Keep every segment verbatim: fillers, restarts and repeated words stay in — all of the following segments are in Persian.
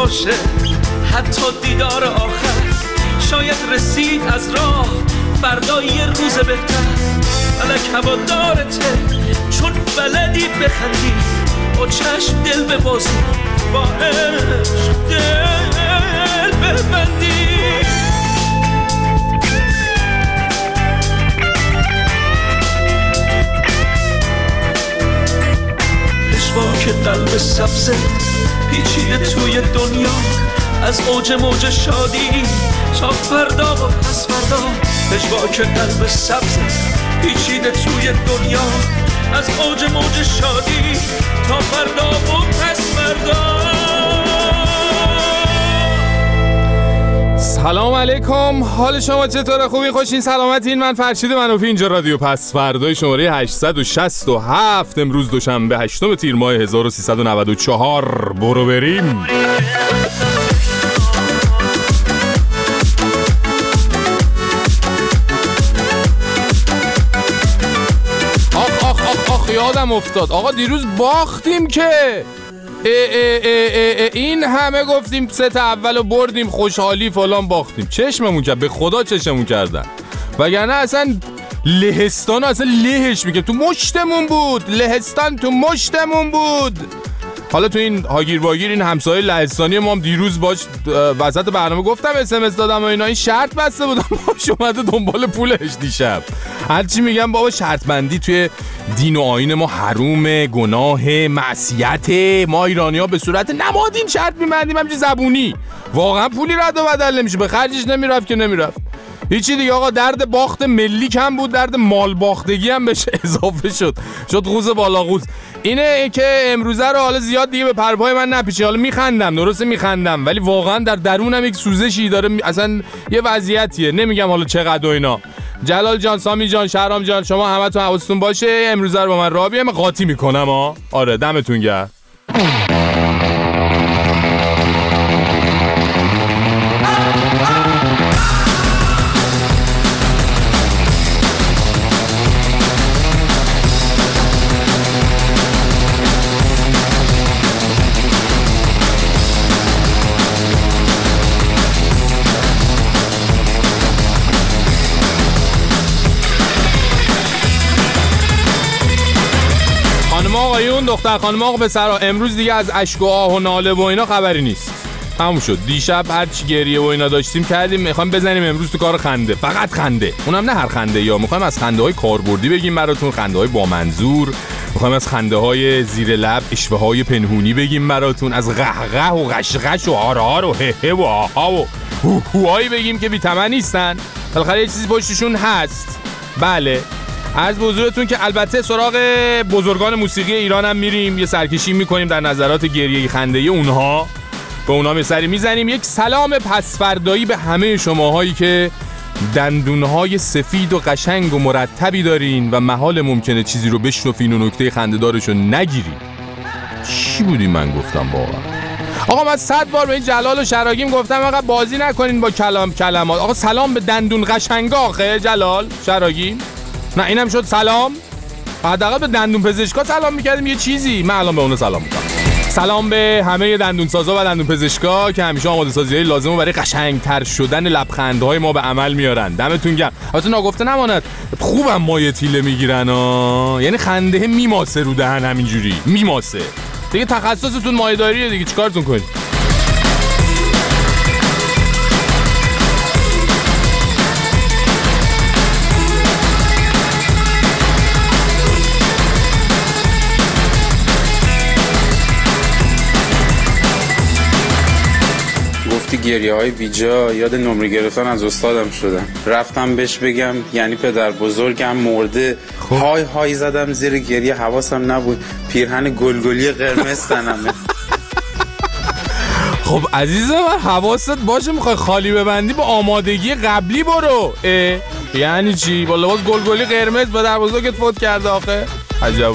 باشه حتی دیدار آخر، شاید رسید از راه فردا یه روز بهتر. فلک هوادارته چون بلدی بخندی، با چشم دل ببازی، با عشق دل ببندی. پشواک قلب سبزه پیچیده توی دنیا، از اوج موج شادی تا فردا و پس فردا. پشواک قلب سبزه پیچیده توی دنیا، از اوج موج شادی تا فردا و پس فردا. سلام علیکم، حال شما چطوره؟ خوبی؟ خوشین؟ سلامتین؟ من فرشید منوفی، اینجا رادیو پس فردای شماره هشتصد و شصت و هفت. امروز دوشنبه هشتم تیر ماه هزار و سیصد و نود و چهار. برو بریم. آخ آخ آخ آخ یادم افتاد آقا، دیروز باختیم که اه اه اه اه این همه گفتیم ست اولو بردیم خوشحالی فلان، باختیم. چشممون کرد، به خدا چشممون کردن، وگرنه اصلا لهستان اصلا لهش میگه تو مشتمون بود، لهستان تو مشتمون بود. حالا تو این هاگیر واگیر این همسایه لهستانی ما هم دیروز باش وسط برنامه گفتم اس ام اس دادم و اینا، این شرط بسته بودم باش اومده دنبال پولش دیشب. هرچی میگم بابا، شرط بندی توی دین و آیین ما حروم، گناه، معصیت. ما ایرانی ها به صورت نمادین شرط میبندیم، همچه زبونی، واقعا پولی رد و بدل نمیشه، به خرجش نمیرفت که نمیرفت. هیچی دیگه آقا، درد باخت ملی کم بود، درد مال باختگی هم بهش اضافه شد، شد قوز بالا قوز. اینه که امروزه رو حالا زیاد دیگه به پرپای من نپیچه. حالا میخندم، درسته میخندم، ولی واقعا در درونم یک سوزشی داره، اصلا یه وضعیتیه، نمیگم حالا چقدر و اینا. جلال جان، سامی جان، شهرام جان، شما همتون حواستون باشه امروزه رو با من رابیه من قاطی میکنم ها. آره دمتون گرم. آقایون، دختر خانم، آقا پسرها، امروز دیگه از اشک و آه و ناله و اینا خبری نیست. تموم شد. دیشب هر چی گریه و اینا داشتیم کردیم، میخوایم بزنیم امروز تو کار خنده، فقط خنده. اونم نه هر خنده، یا میخوایم از خنده های کاربردی بگیم براتون، خنده های با منظور، میخوایم از خنده های زیر لب، اشوه های پنهونی بگیم براتون، از قهقه و قشقش و هارهار و هه و آها و هوهایی بگیم که بی ثمن نیستن، بالاخره یه چیزی پشتشون هست. بله، عرض به حضورتون که البته سراغ بزرگان موسیقی ایران هم میریم، یه سرکشی میکنیم در نظرات گریه خنده اونها، به اونها یه سری میزنیم. یک سلام پسفردایی به همه شماهایی که دندونهای سفید و قشنگ و مرتبی دارین و محال ممکنه چیزی رو بشنفین و نکته خنده‌دارشو نگیرین. چی بودی من گفتم واقعا؟ آقا من صد بار به این جلال و شراگیم گفتم آقا بازی نکنین با کلام کلمات. آقا سلام به دندون قشنگا آخه جلال شراگیم، نه اینم شد سلام. حداقل به دندون پزشکا سلام میکردیم یه چیزی. من الان به اون سلام میکنم. سلام به همه دندون سازا و دندون پزشکا که همیشه آماده سازی‌های لازمو برای قشنگتر شدن لبخندهای ما به عمل میارن. دمتون گرم. البته ناگفته نماند خوبم مایه تیله میگیرن ها، یعنی خنده میماسه رو دهن، همینجوری میماسه دیگه. تخصصتون مایه‌داریه دیگه، چیکارتون کنید؟ گریه های بیجا، یاد نمره گرفتن از استادم شدم. رفتم بهش بگم یعنی پدر بزرگم مرده. های های زدم زیر گریه، حواسم نبود پیرهن گلگلی قرمز تنمه. خب عزیزم حواست باشه، میخوای خالی ببندی با آمادگی قبلی برو. یعنی چی؟ با لباس گلگلی قرمز پدر بزرگت فوت کرده آخه؟ عجبا.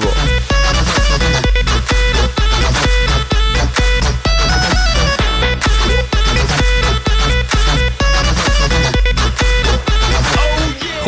خب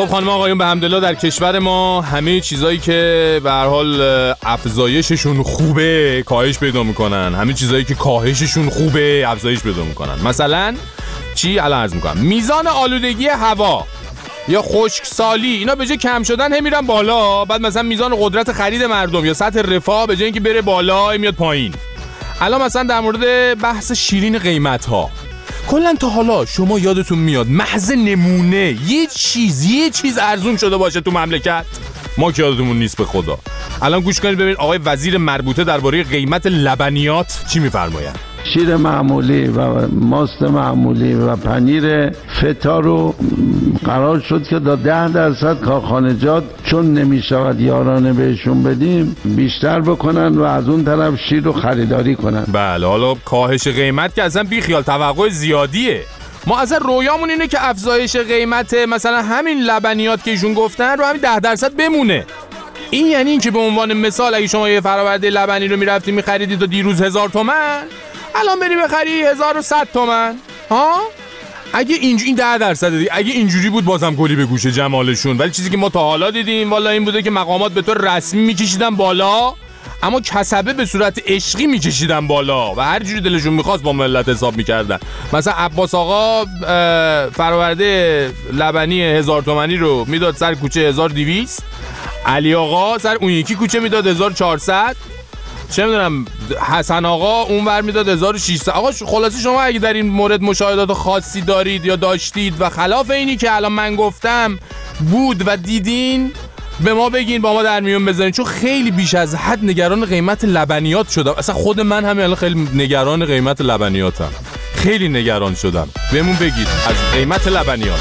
خب خانم آقایون، به حمدالله در کشور ما همه چیزایی که به هر حال افزایششون خوبه کاهش پیدا میکنن، همه چیزایی که کاهششون خوبه افزایش پیدا میکنن. مثلا چی الان عرض میکنم؟ میزان آلودگی هوا یا خشکسالی، اینا به جای کم شدن هم میرن بالا. بعد مثلا میزان قدرت خرید مردم یا سطح رفاه به جای اینکه بره بالا میاد پایین. الان مثلا در مورد بحث شیرین قیمت ها، کلا تا حالا شما یادتون میاد محض نمونه یه چیز یه چیز ارزون شده باشه تو مملکت؟ ما که یادمون نیست به خدا. الان گوش کنید ببینید آقای وزیر مربوطه درباره قیمت لبنیات چی میفرمایند. شیر معمولی و ماست معمولی و پنیر فتا رو قرار شد که تا ده درصد کارخانجات چون نمیشود یارانه بهشون بدیم بیشتر بکنن و از اون طرف شیر رو خریداری کنن. بله، حالا کاهش قیمت که اصلا بی خیال توقع زیادیه. ما اصلا رویامون اینه که افزایش قیمت مثلا همین لبنیات که ایشون گفتن رو همین ده درصد بمونه. این یعنی این که به عنوان مثال اگه شما یه فرآورده لبنی رو میرفتی میخریدی تا دیروز هزار تومن، الان بری بخری هزار و صد تومن. ها؟ اگه اینجوری این ده درصد دیگه، اگه اینجوری بود بازم کلی به گوشه جمالشون. ولی چیزی که ما تا حالا دیدیم والا این بوده که مقامات به طور رسمی میکشیدن بالا، اما کسبه به صورت عشقی میکشیدن بالا و هر جوری دلشون میخواست با ملت حساب میکردن. مثلا عباس آقا فرآورده لبنی هزار تومانی رو میداد سر کوچه هزار و دویست، علی آقا سر اون یکی کوچه میداد هزار و چهارصد، چه میدونم حسن آقا اون ور میداد هزار و ششصد. آقا خلاصه شما اگه در این مورد مشاهدات خاصی دارید یا داشتید و خلاف اینی که الان من گفتم بود و دیدین، به ما بگین، با ما در میون بذارین، چون خیلی بیش از حد نگران قیمت لبنیات شدم. اصلا خود من همین الان خیلی نگران قیمت لبنیاتم، خیلی نگران شدم. بهمون بگید از قیمت لبنیات.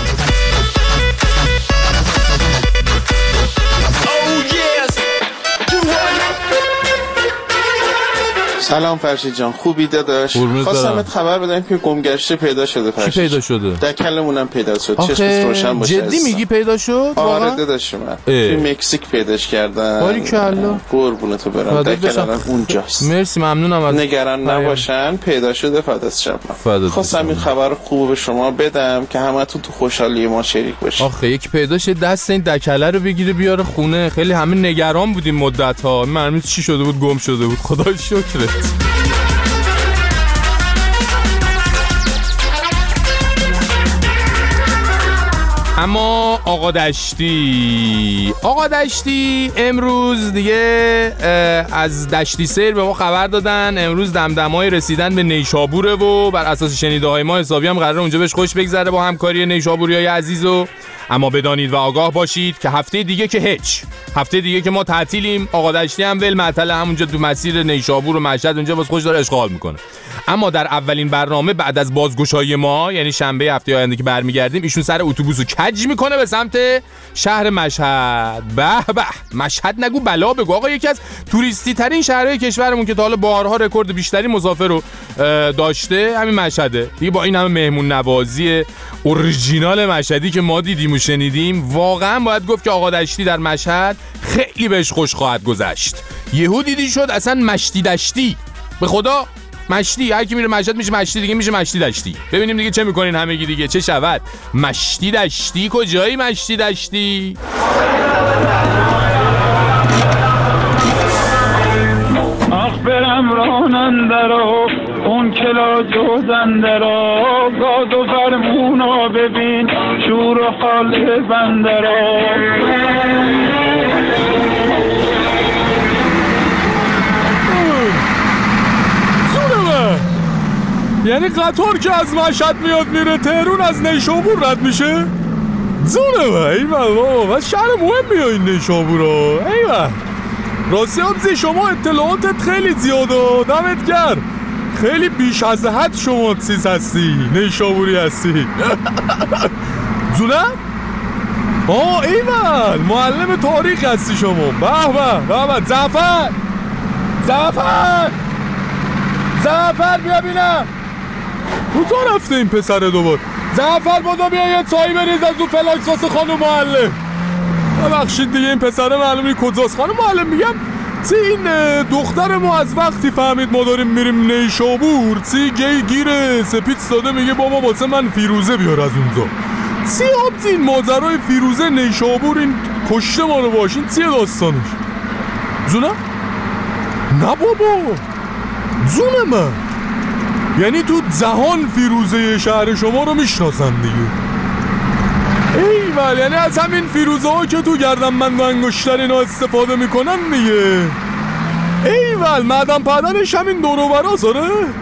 سلام فرشید جان، خوبی داداش؟ خواستم ات خبر بدم که گمگشته پیدا شده. فرشید کی پیدا شده؟ در کلمونم پیدا شد. چشمت روشن باشه. جدی میگی پیدا شد؟ آره داداش، من توی مکزیک پیداش کردم. باریکلا، قربونتو برم. در کلمون اونجاست. مرسی، ممنونم از نگران نباشن، پیدا شده. فدات شم. خواستم این خبر خوب به شما بدم که همتون تو خوشحالی ما شریک باشید. آخه یک پیدا شه دست این دکله رو بگیره بیاره خونه. خیلی همه نگران بودیم مدت‌ها. معلومه چی شده بود، گم شده بود. خدا شکرت. اما آقا دشتی آقا دشتی امروز دیگه از دشتی سیر به ما خبر دادن. امروز دمدمای رسیدن به نیشابوره و بر اساس شنیده های ما حسابی هم قراره اونجا بهش خوش بگذره با همکاری نیشابوریای عزیزو. اما بدانید و آگاه باشید که هفته دیگه که هیچ، هفته دیگه که ما تعطیلیم. آقا دشتی هم ول معطل همونجا تو مسیر نیشابور و مشهد اونجا باز خوش داره اشغال میکنه. اما در اولین برنامه بعد از بازگشایی ما، یعنی شنبه هفته آینده که برمیگردیم، ایشون سر اتوبوسو کج میکنه به سمت شهر مشهد. به به، مشهد نگو بلا بگو. آقا یکی از توریستی ترین شهرهای کشورمون که تا حالا بارها رکورد بیشتری مسافر رو داشته همین مشهده دیگه. با این همه مهمون نوازی اورجینال مشهدی که ما دیدیم و شنیدیم، واقعا باید گفت که آقا دشتی در مشهد خیلی بهش خوش خواهد گذشت. یهو دیدی شد اصلا مشتی دشتی، به خدا مشتی. هر کی میره مشهد میشه مشتی دیگه، میشه مشتی دشتی. ببینیم دیگه چه میکنین همگی دیگه، چه شود. مشتی دشتی کجایی؟ مشتی دشتی آخ برم راننده رو اون کلا جوزنده رو، گاد و فرمونا ببین شور و حال بنده رو. یعنی قطار که از مشهد میاد میره تهرون از نیشابور رد میشه؟ زونه با ایوه بابا، بس شهر مهم میاد این نیشابور رو. ایوه راستی همزی شما اطلاعاتت خیلی زیاده، دمت گرم. خیلی بیش از حد شما چیز هستی، نیشابوری هستی. زونه؟ آه ایوه معلم تاریخ هستی شما. به به به به. زعفر زعفر زعفر بیا بینم کجا رفته این پسر دوبار. زعفر بادو بیا یه چایی بریز از اون فلاکس واسه خانم معلم. ببخشید دیگه این پسر معلومی کجاست. خانم معلم میگم چی این دختر ما از وقتی فهمید ما داریم میریم نیشابور چی گی گیر سپیت داده، میگه بابا واسه من فیروزه بیار از اونجا. چی آبزی این ماجرای فیروزه نیشابور این کشته ما رو باشین چیه داستانش؟ جونه؟ نه بابا جون من، یعنی تو جهان فیروزه شهر شما رو میشناسن دیگه. ایول، یعنی از همین فیروزه ها که تو گردنبند و انگشتر اینا استفاده میکنن دیگه. ایول، معدن پدنش همین دور و برا ساره؟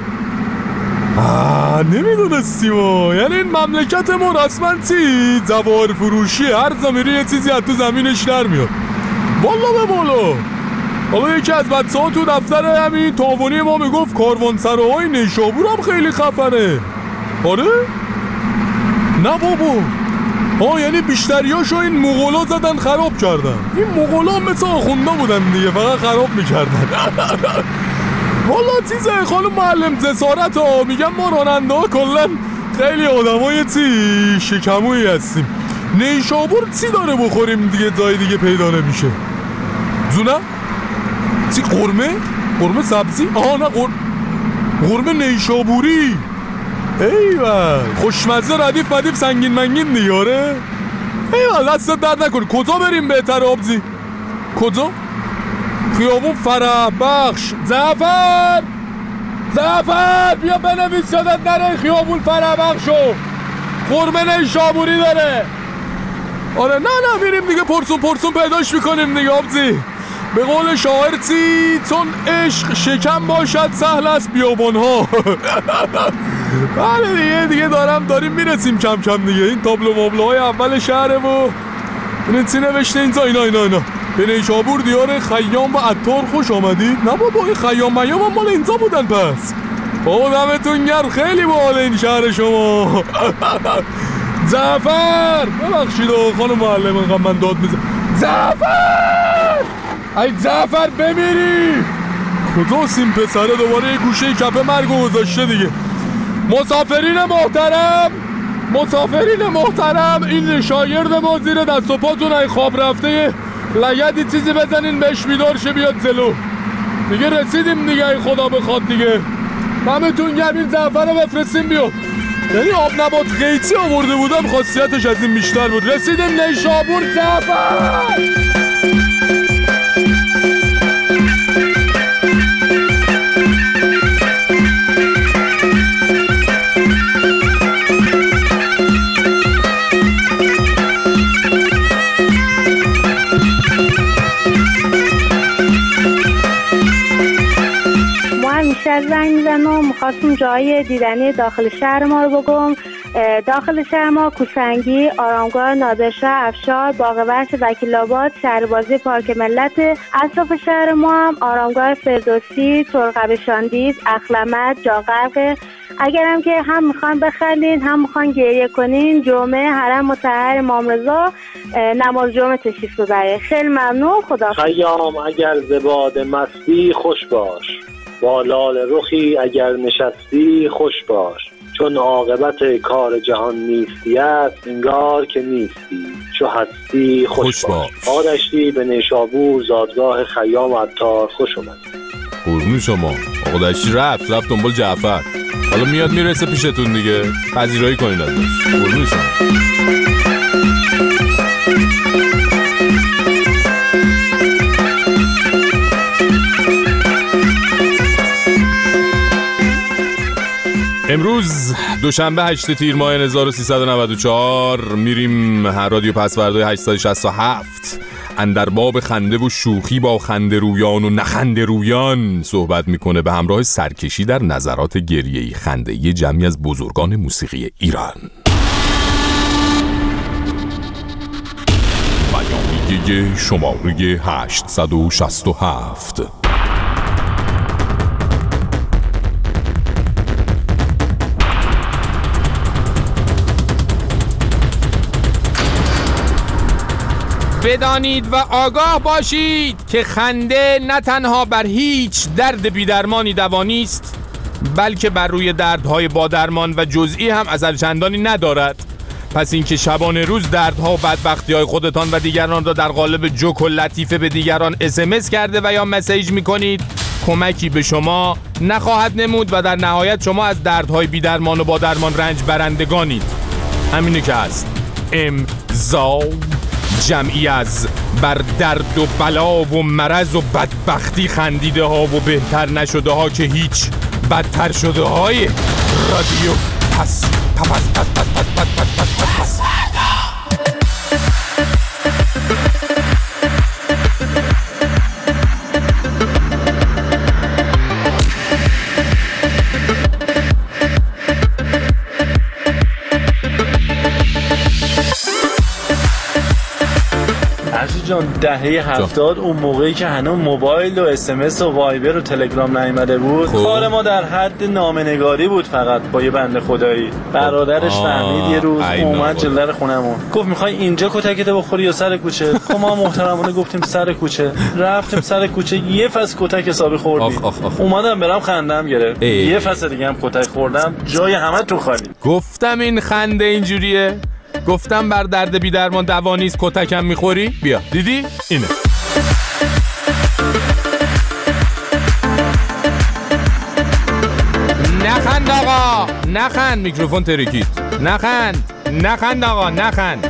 آه نمیدونستیم ها. یعنی این مملکت ما رسما چی؟ جواهر فروشی، هر زمیری یه چیزی از تو زمینش در میاد. والا به بالا. حالا یکی از بچه ها تو دفتر همین تاوانی ما میگفت کاروانسراهای نیشابور هم خیلی خفنه. آره؟ نه بابا. ها یعنی بیشتریاشو این مغولا زدن خراب کردن. این مغولا مثل آخونده بودن دیگه، فقط خراب میکردن. والا چیزه خانم معلم جسارت ها، میگم ما راننده ها کلن خیلی آدم های چی شکمویی هستیم. نیشابور چی داره بخوریم دیگه جای دیگه پیدا نمیشه؟ زونه؟ چی قرمه؟ قرمه سبزی؟ آها نه قرمه قرمه نیشابوری. ایوه خوشمزه ردیف ردیف سنگین منگین دیاره. ایوه دستت درد نکنی. کجا بریم بهتر آبزی؟ کجا؟ خیابون فرح بخش. زعفر زعفر بیا بنویس یادت نره خیابون فرح بخشو قرمه نیشابوری داره. آره نه نه میریم دیگه پرسون پرسون پیداش میکنیم دیگه آبزی. به قول شاعر چی؟ چون عشق شکم باشد سهل است بیابان ها. بله دیگه دیگه دارم داریم میرسیم کم کم دیگه. این تابلو مابلوهای اول شهره و این چی نوشته اینجا؟ اینا اینا اینا به نیشابور دیار خیام و عطار خوش آمدید. نه بابا این خیام میام هم مال اینجا بودن. پس بابا دمتون گرم، خیلی باحال این شهر شما. زعفر ببخشید خانم معلم اینقدر من داد میزنم. زعفر ای زعفر بمیری. کجاست این پسره؟ دوباره یه گوشه کپه مرگو گذاشته دیگه. مسافرین محترم مسافرین محترم این شاگرد ما زیر دست و پاتون ای خواب رفته لگدی چیزی بزنین بهش بیدار شه بیاد جلو دیگه. رسیدیم دیگه ای خدا بخواد دیگه. دمتون گرم این زعفر رو بفرستیم بیاد. یعنی آب نبات قیچی آورده بودم خاصیتش از این بیشتر بود. رسیدیم نیشابور. زعفر زنگ میزنم و میخواستم جای دیدنی داخل شهر ما رو بگم. داخل شهر ما کوسنگی، آرامگاه نادرشاه، افشار، باغ وحش، وکیل آباد، شهربازی پارک ملت. اطراف شهر ما هم آرامگاه فردوسی، ترقب شاندیز، اخلمت، جاغرق. اگرم که هم میخوان بخندین هم میخوان گریه کنین، جمعه حرم مطهر امام رضا نماز جمعه تشریف ببرید. خیلی ممنون. خدا خیام اگر زباد مستی خوش باش، با لال رخی اگر نشستی خوش باش، چون عاقبت کار جهان نیستی است انگار که نیستی، چو هستی خوش, خوش باش. آدشتی به نیشابور زادگاه خیام و عطار خوش اومد. قربون شما. آقا دشتی رفت رفت دنبال جعفر، حالا میاد میرسه پیشتون دیگه، پذیرایی کنین ازش. قربون شما. امروز دوشنبه هشت تیر ماه هزار و سیصد و نود و چهار میریم رادیو پسوردهای هشتصد و شصت و هفت اندر باب خنده و شوخی با خنده رویان و نخنده رویان صحبت میکنه به همراه سرکشی در نظرات گریه‌ای خنده‌ای جمعی از بزرگان موسیقی ایران. بیانیه شماره هشتصد و شصت و هفت. بدانید و آگاه باشید که خنده نه تنها بر هیچ درد بی‌درمانی دوا نیست، بلکه بر روی دردهای با درمان و جزئی هم اثر چندانی ندارد. پس اینکه شبانه روز دردها و بدبختی‌های خودتان و دیگران را در قالب جوک و لطیفه به دیگران اس ام اس کرده و یا مسیج می‌کنید، کمکی به شما نخواهد نمود و در نهایت شما از دردهای بی‌درمان و با درمان رنج برندگانید. همینه که هست. امضا جمعی از بر درد و بلا و مرض و بدبختی خندیده ها و بهتر نشده ها که هیچ بدتر شده های رادیو پس پس پس پس پس پس پس پس پس جان دهه هفتاد اون موقعی که هنوز موبایل و اس ام اس و وایبر و تلگرام نیامده بود خوب. کار ما در حد نامه‌نگاری بود فقط با یه بنده خدایی. برادرش فهمید یه روز اومد جلوی خونمون گفت میخوای اینجا کتکتو بخوری یا سر کوچه؟ خب ما محترمانه گفتیم سر کوچه. رفتیم سر کوچه یه فصل کتک حسابی خوردیم. اومدم برام خندم گرفت. یه فصل دیگه هم کتک خوردم جای همه تو خالی. گفتم این خنده اینجوریه. گفتم بر درد بی درمان دوا نیست کتکم میخوری؟ بیا دیدی؟ اینه. نخند آقا نخند. میکروفون ترکید. نخند نخند آقا نخند.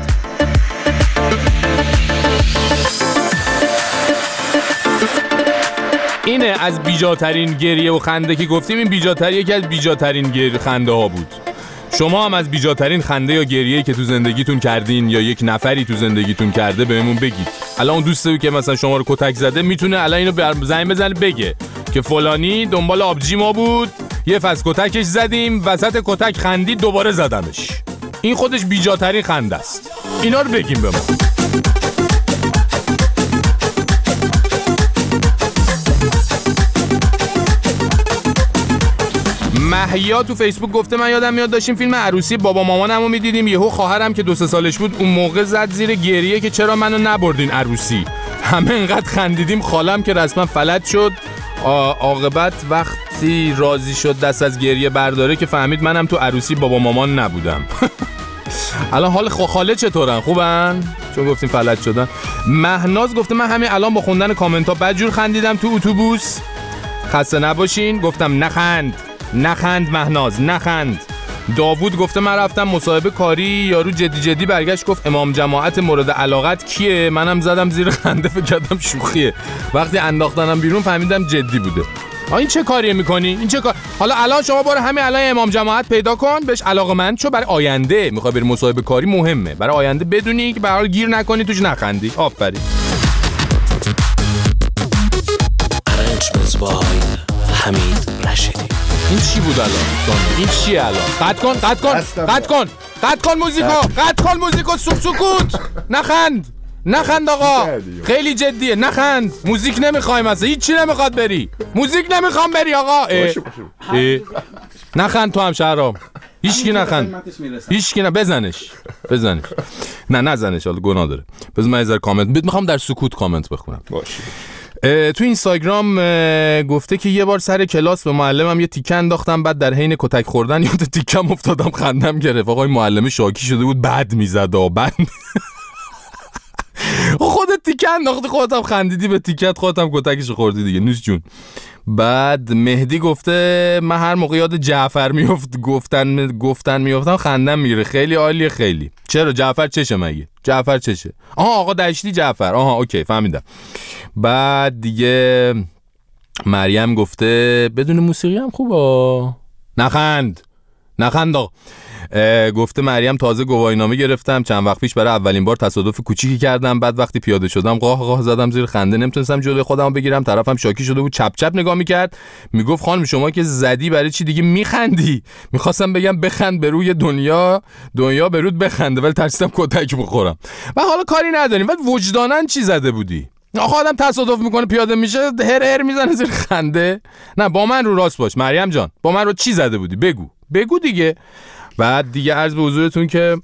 اینه از بیجاترین گریه و خنده که گفتیم. این بیجاتری یکی از بیجاترین گریه خنده ها بود. شما هم از بیجاترین خنده یا گریه‌ای که تو زندگیتون کردین یا یک نفری تو زندگیتون کرده بهمون بگید. الان اون دوستی که مثلا شما رو کتک زده میتونه الان اینو زنگ بزنه بگه که فلانی دنبال آبجی ما بود، یه فصل کتکش زدیم، وسط کتک خندید دوباره زدمش. این خودش بیجاترین خنده است. اینا رو بگیم به ما. محیا تو فیسبوک گفته من یادم میاد داشتیم فیلم عروسی بابا مامانمو میدیدیم، یهو خواهرم که دو سه سالش بود اون موقع زد زیر گریه که چرا منو نبردین عروسی. همه انقدر خندیدیم خالم که رسما فلج شد. عاقبت وقتی راضی شد دست از گریه برداره که فهمید منم تو عروسی بابا مامان نبودم. الان حال خاله چطورن؟ خوبن؟ چون گفتیم فلج شدن. مهناز گفته من همین الان با خوندن کامنت ها بدجور خندیدم تو اتوبوس. خسته نباشین. گفتم نخند نخند مهناز نخند. داوود گفته من رفتم مصاحبه کاری، یارو جدی جدی برگشت گفت امام جماعت مورد علاقت کیه؟ منم زدم زیر خنده فکر کردم شوخیه. وقتی انداختنم بیرون فهمیدم جدی بوده. آ این چه کاریه میکنی؟ این چه کار؟ حالا الان شما برو همین الان امام جماعت پیدا کن، بهش علاقه‌مند شو، برای آینده میخوای بری مصاحبه کاری مهمه. برای آینده بدونی که به هر حال گیر نکنی توش نخندی. آفرین. حمید رشیدی. این چی بود الان؟ این چیه الان؟ قطع کن قطع کن قطع کن قطع کن موزیکو قطع کن موزیکو. سوک سکوت. نخند نخند آقا، خیلی جدیه. نخند. موزیک نمیخوایم اصلا، هیچ چی نمیخواد بری. موزیک نمیخوام بری آقا. اه. اه. نخند تو هم شهرام. هیچ کی نخند. هیچ کی نه. بزنش بزنش. نه نزنش، حالا گناه داره. بذار من یه ذره کامنت میخوام در سکوت کامنت بخونم. باشه. تو اینستاگرام گفته که یه بار سر کلاس به معلمم یه تیکه انداختم، بعد در حین کتک خوردن یاد تیکم افتادم خندم گرفت. آقای معلم شاکی شده بود، بد میزد و بد خودت تیکه انداختی خودت هم خندیدی به تیکت، خودت هم کتکش خوردی دیگه. نوش جون. بعد مهدی گفته من هر موقع یاد جعفر میافت گفتن گفتن میافتم خندم میگیره. خیلی عالیه. خیلی. چرا جعفر چشه مگه؟ جعفر چشه؟ آها آقا دشتی جعفر. آها اوکی فهمیدم. بعد دیگه مریم گفته بدون موسیقی هم خوبه. نخند نخند آقا. گفته مریم تازه گواهینامه گرفتم، چند وقت پیش برای اولین بار تصادف کوچیکی کردم، بعد وقتی پیاده شدم قاه قاه زدم زیر خنده، نمیتونستم جلوی خودمو بگیرم. طرفم شاکی شده بود، چپ چپ نگاه میکرد، میگفت خانم شما که زدی برای چی دیگه میخندی؟ میخواستم بگم بخند به روی دنیا دنیا به رود بخنده، ولی ترسیدم کتک بخورم. و حالا کاری نداریم، ولی وجدانن چی زده بودی؟ آخه آدم تصادف میکنه پیاده میشه هر هر میزنه زیر خنده. نه با من رو راست باش مریم جان، با من رو چی زده بودی؟ بگو بگو دیگه. بعد دیگه عرض به حضورتون که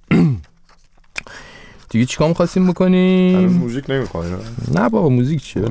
دیگه چیکار می‌خواستیم بکنیم؟ هنوز موزیک نمی‌خوایم. نه بابا موزیک چیه؟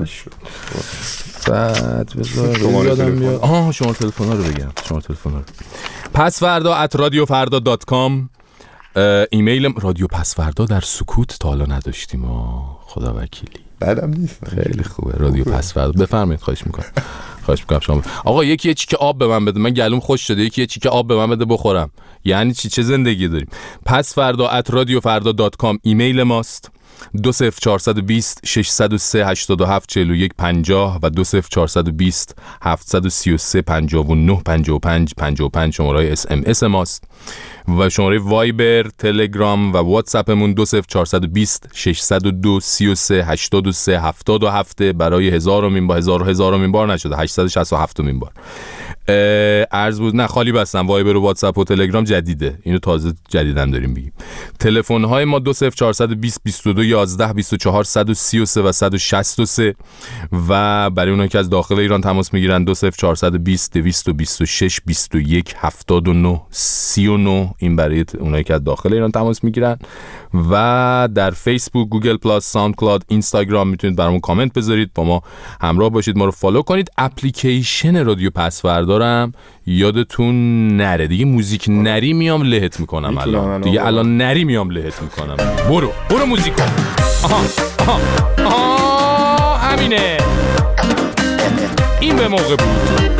بعد بذار یادم میاد. آها شما تلفن‌ها رو بگم. شما تلفن‌ها رو. پس فردا ات رادیو فردا دات کام. ایمیل رادیو پس فردا در سکوت تا حالا نداشتیم. خدا وکیلی. بعدم نیست. خیلی خوبه رادیو پس فردا. بفرمایید خواهش می‌کنم. خواهش می‌کنم شما. آقا یکی یه چیکه آب به من بده، من گلوم خوش شده، یکی یه چیکه آب به من بده بخورم. یعنی چی؟ چه زندگی داریم؟ پس فردا ات رادیو فردا دات کام ایمیل ماست. دو صفر چهارصد و بیست ششصد و سه هشتاد و هفت چهل و یک پنجاه و دو صفر چهارصد و بیست هفتصد و سی و سه پنجاه و نه پنجاه و پنج پنجاه و پنج شماره اس ام اس ماست و شماره وایبر، تلگرام و واتساپمون دو صفر چهارصد و بیست ششصد و دو سی و سه هشتاد و سه هفتاد و هفت برای هزارمین با هزار و هزارمین بار نشده هشتصد و شصت و هفتمین بار. عرض بود نه خالی بستم. وایبر و واتساپ و تلگرام جدیده، اینو تازه جدیدن داریم بگیم. تلفن های ما دو صفر چهارصد و بیست بیست و دو یازده بیست و چهار صد و سی و سه و صد و شصت و سه و برای اونایی که از داخل ایران تماس میگیرن دو صفر چهارصد و بیست دویست و بیست و شش بیست و یک هفتاد و نه سی و نه، این برای اونایی که از داخل ایران تماس میگیرن. و در فیسبوک، گوگل پلاس، ساوند کلاود، اینستاگرام میتونید برامون کامنت بذارید، با ما همراه باشید، ما رو فالو کنید. اپلیکیشن رادیو پس فردا هم یادتون نره دیگه. موزیک نری میام لهت میکنم الان دیگه، الان نری میام لهت میکنم. برو برو موزیک کن. آها آها آها همینه، این به موقع بود.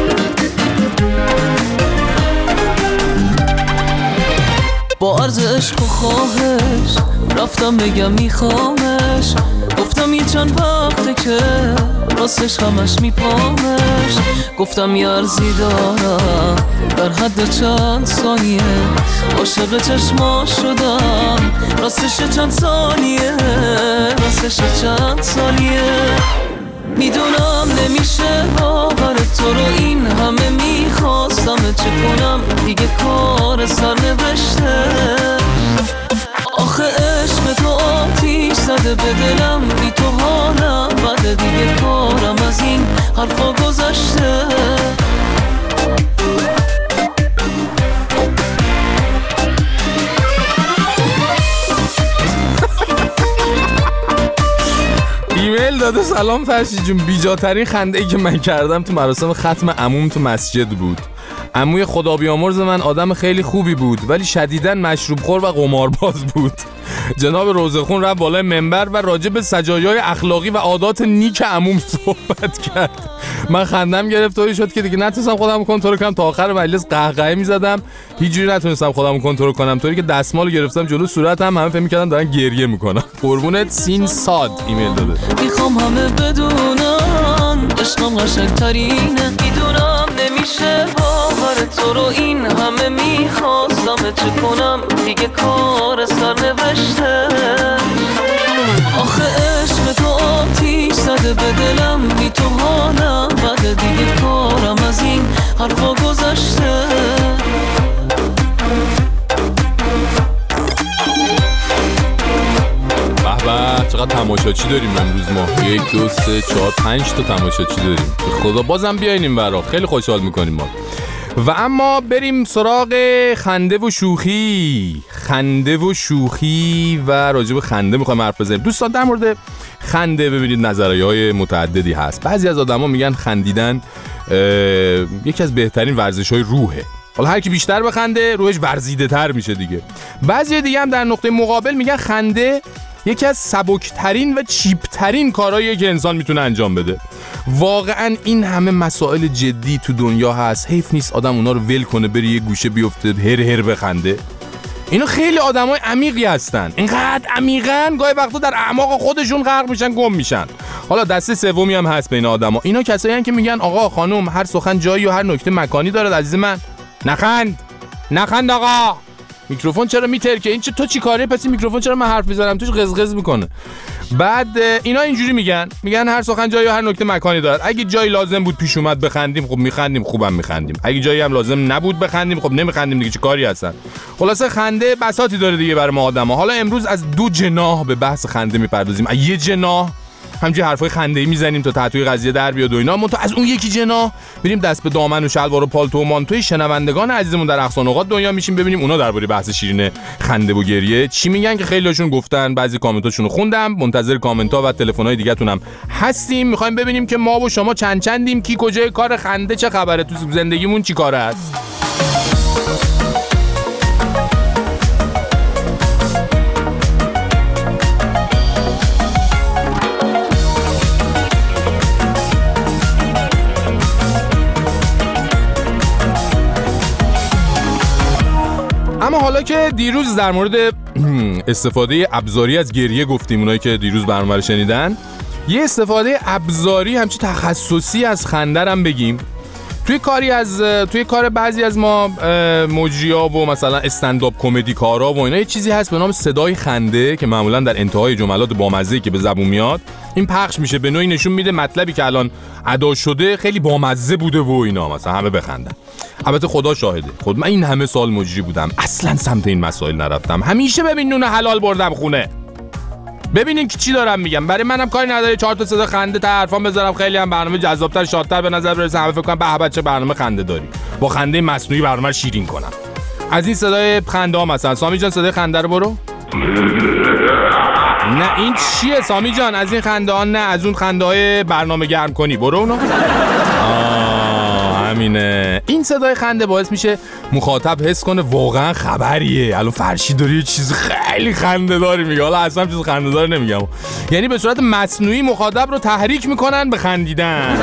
با عرض عشق و خواهش رفتم بگم میخوامش، گفتم این چند وقته که راستش همش میپامش، گفتم یه عرضی دارم در حد چند ثانیه، عاشق چشما شدم راستش چند ثانیه، راستش چند ثانیه. میدونم نمیشه باور تو رو، این همه میخواستم چه کنم دیگه کار سرنوشته. آخه عشق تو آتیش زده به دلم، بی تو حالم بده دیگه کارم از این حرفا گذشته. ایمیل داده سلام فرشید جون، بیجاترین خنده ای که من کردم تو مراسم ختم عموم تو مسجد بود. عموی خدا بیامرز من آدم خیلی خوبی بود ولی شدیداً مشروب خور و قمارباز بود. جناب روزخون رفت بالای منبر و راجع به سجایای اخلاقی و عادات نیک عموم صحبت کرد. من خندم گرفت طوری شد که دیگه نتونستم خودم کنترل کنم، تا آخر مجلس قهقهه می‌زدم، هیچ جوری نتونستم خودم کنترل کنم، طوری که دستمال گرفتم جلو صورتم، همه فکر می‌کردن دارن گریه میکنم. قربونت سین ساد ایمیل داده. میخوام همه بدونن عشقم قشنگ‌ترینه، میدونم نمیشه باور تو رو، این همه میخواستم چه کنم دیگه کار سرنوشته. آخه عشق تو آتیش زده به دلم، بی تو حالم بده دیگه کارم از این حرفا گذشته. به به چقدر تماشاچی داریم امروز ما، یک دو سه چهار پنج تا تماشاچی داریم. خدا بازم بیاین این برا، خیلی خوشحال میکنیم ما. و اما بریم سراغ خنده و شوخی. خنده و شوخی و راجع به خنده میخوایم حرف بزنیم. دوستان در مورد خنده ببینید نظریه‌های متعددی هست. بعضی از آدما میگن خندیدن یکی از بهترین ورزش‌های روحه. حالا هر کی بیشتر بخنده روحش ورزیده‌تر میشه دیگه. بعضی دیگه هم در نقطه مقابل میگن خنده یکی از سبکترین و چیپترین کارهاییه که انسان میتونه انجام بده. واقعا این همه مسائل جدی تو دنیا هست، حیف نیست آدم اونا رو ول کنه بره یه گوشه بیفته هر هر بخنده. اینا خیلی آدمای عمیقی هستن، اینقدر عمیقن گاهی وقتا در اعماق خودشون غرق میشن، گم میشن. حالا دسته سومی هم هست بین آدما، اینا کسایی هستن که میگن آقا خانم هر سخن جایی و هر نکته مکانی داره. عزیز من نخند نخند آقا، میکروفون چرا میترکه؟ این چه تو چی کاره؟ پس این میکروفون چرا من حرف میزنم توش قزقز میکنه؟ بعد اینا اینجوری میگن میگن هر سخن جایی و هر نکته مکانی دارد. اگه جایی لازم بود پیش اومد بخندیم خب میخندیم، خوبم میخندیم. اگه جایی هم لازم نبود بخندیم خب نمیخندیم دیگه، چه کاری هستن؟ خلاصه خنده بساطی داره دیگه برای ما آدما. حالا امروز از دو جناح به بحث خنده میپردازیم. از یه جناح همچین حرفای خنده‌ای میزنیم تا تحتوی قضیه در بیاد و اینا، منتها از اون یکی جناح میریم دست به دامن و شلوار و پالتو و مانتوی شنوندگان عزیزمون در اقصا نقاط دنیا میشیم ببینیم اونا درباره بحث شیرین خنده و گریه چی میگن، که خیلی‌هاشون گفتن، بعضی کامنتاشون رو خوندم، منتظر کامنت‌ها و تلفن‌های دیگه‌تون هم هستیم. می‌خوایم ببینیم که ما و شما چند چندیم، کی کجای کار خنده چه خبره، تو زندگیمون چی کاره است. اما حالا که دیروز در مورد استفاده ابزاری از گریه گفتیم، اونایی که دیروز برنامه رو شنیدن، یه استفاده ابزاری همچی تخصصی از خنده هم بگیم. توی کاری از توی کار بعضی از ما مجری‌ها و مثلا استندآپ کمدی کارا و اینا یه چیزی هست به نام صدای خنده که معمولا در انتهای جملات بامزه‌ای که به زبون میاد این پخش میشه، به نوعی نشون میده مطلبی که الان ادا شده خیلی بامزه بوده و اینا، مثلا همه بخندن. البته خدا شاهده، خود من این همه سال مجری بودم اصلا سمت این مسائل نرفتم، همیشه ببین نون حلال بردم خونه. ببینین که چی دارم میگم، برای منم کاری نداره چهار تا صدا خنده تا حرفام بذارم، خیلی هم برنامه جذابتر شادتر به نظر برسه، همه فکر کنن به به چه برنامه خنده داری، با خنده مصنوعی برنامه رو شیرین کنم. از این صدای خنده ها مثلا سامی جان صدای خنده رو برو. نه این چیه سامی جان؟ از این خنده ها نه، از اون خنده های برنامه گرم کنی برو اونو. آه همینه. این صدای خنده باعث میشه مخاطب حس کنه واقعا خبریه، الان فرشی داری یه چیز خیلی خنده داری میگه، حالا اصلا چیز خنده دار نمیگم، یعنی به صورت مصنوعی مخاطب رو تحریک میکنن به خندیدن.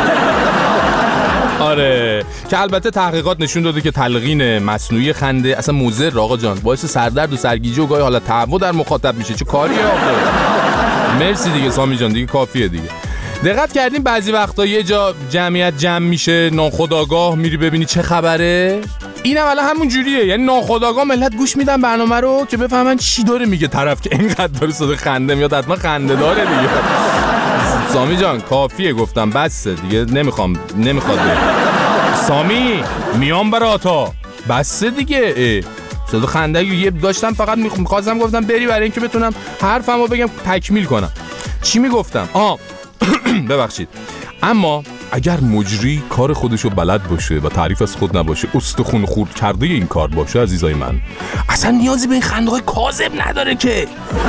آره که البته تحقیقات نشون داده که تلقین مصنوعی خنده اصلا مضر آقا جان، باعث سردرد و سرگیجه و گاهی حالت تهوع در مخاطب میشه. چه کاریه آخه؟ مرسی دیگه سامی جان، دیگه کافیه دیگه. دقت کردیم بعضی وقتا یه جا جمعیت جمع میشه ناخودآگاه میری ببینی چه خبره؟ اینم الان همون جوریه، یعنی ناخودآگاه ملت گوش میدن برنامه رو که بفهمن چی داره میگه طرف که اینقدر داره صدا خنده میاد، حتما خنده داره دیگه. سامی جان کافیه گفتم بسه دیگه، نمیخوام نمیخواد دیگه. سامی میام براتا بسه دیگه. صدا خنده یه داشتم فقط میخواستم گفتم بری برای اینکه بتونم حرفمو بگم تکمیل کنم. چی میگفتم؟ آه ببخشید. اما اگر مجری کار خودشو بلد باشه و تعریف از خود نباشه، استخون خورد کرده این کار باشه عزیزای من، اصلا نیازی به این خنده‌های کاذب نداره که.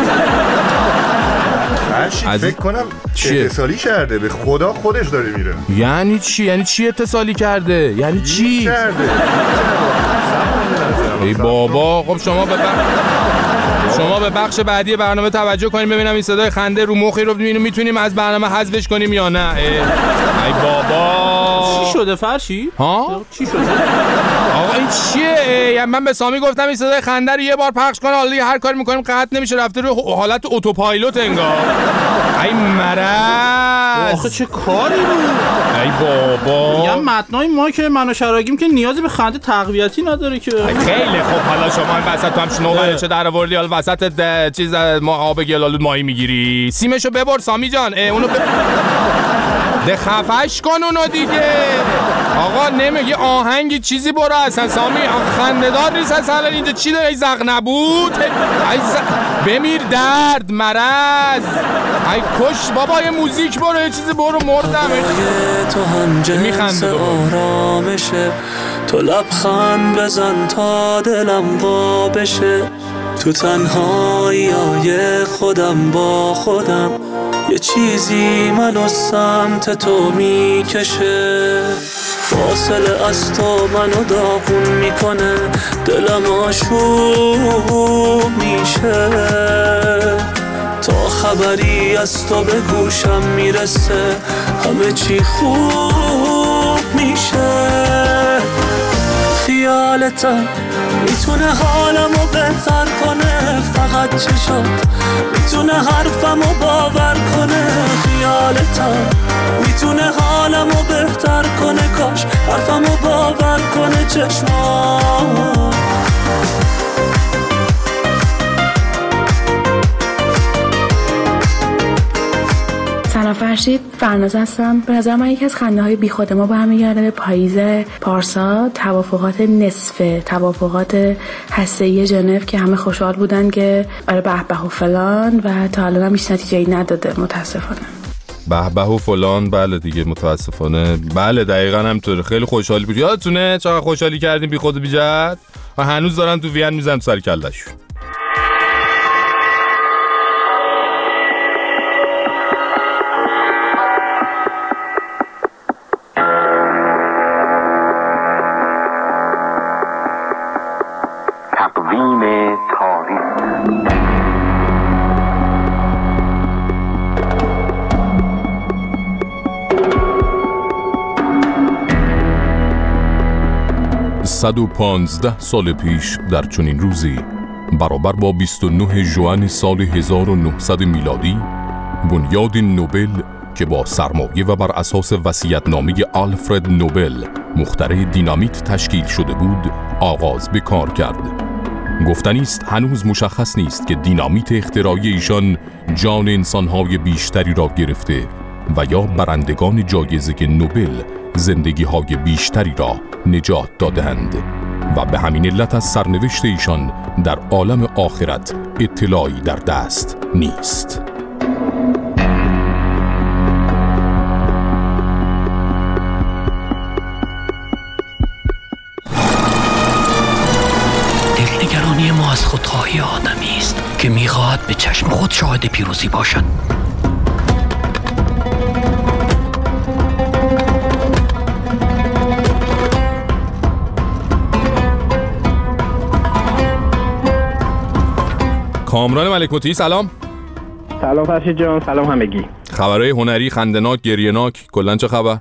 عزیز... فکر کنم اتصالی کرده، به خدا خودش داره میره. یعنی چی؟ یعنی چی اتصالی کرده؟ یعنی چی؟ کرده؟ ای بابا خب شما به شما به بخش بعدی برنامه توجه کنیم ببینم این صدای خنده رو مخی رو میتونیم از برنامه حذفش کنیم یا نه. ای, ای بابا چی شده فرشی؟ ها؟ چی شده؟ آقا این چیه؟ یعنی من به سامی گفتم این صدای خنده رو یه بار پخش کنه، حالا هر کاری میکنیم قطع نمیشه، رفته رو حالت اتوپایلوت انگار. ای مرض آخه چه کاری بود؟ ای بابا میگم متنای ما که منو شراگیم که نیازی به خنده تقویتی نداره که. خیلی خب حالا شما این وسط تو هم شنو چه در آوردی، حالا وسط چیز ما آب گلالود ماهی میگیری، سیمشو ببر سامی جان. اونو ب... ده خفش کن اونو دیگه. آقا نمیگی آهنگی چیزی برو اصلا سامی خنده دار نیست اصلا. اینجا چی داره؟ ای زغ نبود ای ز... بمیر درد مرض ای کش بابا یه موزیک برو یه چیزی برو مردم. تو هم جنس آرامشه، تو لبخند بزن تا دلم وا بشه، تو تنهایی های خودم با خودم یه چیزی منو سمت تو میکشه، فاصله از تو منو داغون میکنه، دلم آشوب میشه، تا خبری از تو به گوشم میرسه همه چی خوب میشه. خیالتم میتونه حالمو بهتر کنه، فقط چشات میتونه حرفمو باور کنه. خیالتم میتونه حالمو بهتر کنه، کاش حرفمو باور کنه چشمات. سلام فرشید، فرناز هستم. به نظر من یکی از خنده های بی خود ما برمیگرده به پاییز پارسا، توافقات نصف توافقات هسته‌ای ژنو که همه خوشحال بودن که برای به به و فلان و تا الان هم هیچ نتیجه‌ای نداده متاسفانه. به به و فلان بله دیگه متاسفانه بله دقیقاً همطوره. خیلی خوشحالی بود، یادتونه چقدر خوشحالی کردیم بی خود بی جهت و هنوز دارن تو وین میزنن سر کله‌شون. صد و پانزده سال پیش در چنین روزی برابر با بیست و نه ژوئن سال هزار و نهصد میلادی بنیاد نوبل که با سرمایه و بر اساس وصیت‌نامه آلفرد نوبل مخترع دینامیت تشکیل شده بود آغاز به کار کرد. گفتنی است هنوز مشخص نیست که دینامیت اختراعی ایشان جان انسان‌های بیشتری را گرفته و یا برندگان جایزه نوبل زندگی‌های بیشتری را نجات داده‌اند و به همین علت از سرنوشت ایشان در عالم آخرت اطلاعی در دست نیست. دلنگرانی ما از خودخواهی آدمی است که می‌خواهد به چشم خود شاهد پیروزی باشد. کامران ملک مطیعی سلام. سلام فرشید جان، سلام همگی. خبرهای هنری، خنده‌ناک، گریه‌ناک، کلاً چه خبر؟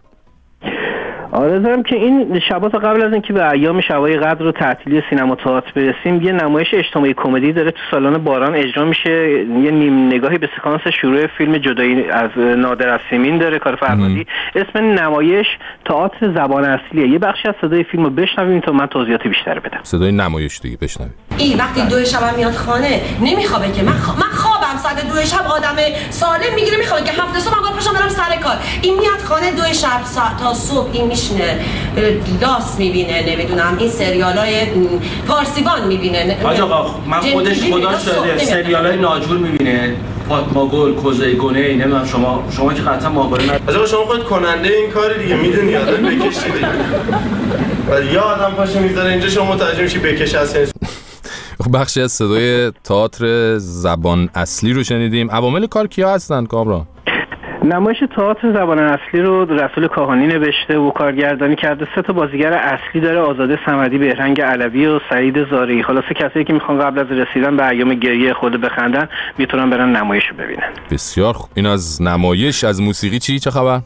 آرزوام که این شبات قبل از اینکه به ایام شبای قدر و تعطیلی سینما تئاتر برسیم یه نمایش اجتماعی کمدی داره تو سالن باران اجرا میشه. یه نیم نگاهی به سکانس شروع فیلم جدایی از نادر از سیمین داره کار فرهادی. اسم نمایش تئاتر زبان اصلیه. یه بخشی از صدای فیلمو بشنویم تا من توضیحات بیشتر بدم. صدای نمایش دیگه بشنویم. این وقتی دو شب میاد خانه نمیخوابه که من خ... من خوابم ساعت دو شب آدم سالم میگیره میخوابه که هفت صبح من پاشم برم سر کار. این میاد خانه دو شب ساعت تا صبح این میشینه لاس میبینه، نمیدونم این سریالای پارسیبان میبینه. حاج آقا من خودش خدا شده سریالای ناجور میبینه، فاطمه گل، کوزه گونه، نمیدونم شما شما که قطعا ماهواره نه. حاج آقا شما خود کننده این کاری دیگه میدونی یادت بکشید. ولی یا آدم پاشه میذاره اینجا شما متوجه میشی بکش از بخشی از صدای تئاتر زبان اصلی رو شنیدیم. عوامل کار کیا هستن کامران؟ نمایش تئاتر زبان اصلی رو رسول کاهانی نوشته و کارگردانی کرده. سه تا بازیگر اصلی داره: آزاده صمدی، بهرنگ علوی و سعید زارعی. خلاصه کسایی که میخوان قبل از رسیدن به ایام گریه خود بخندن میتونن برن نمایش رو ببینن. بسیار خوب. این از نمایش. از موسیقی چی چه خبر؟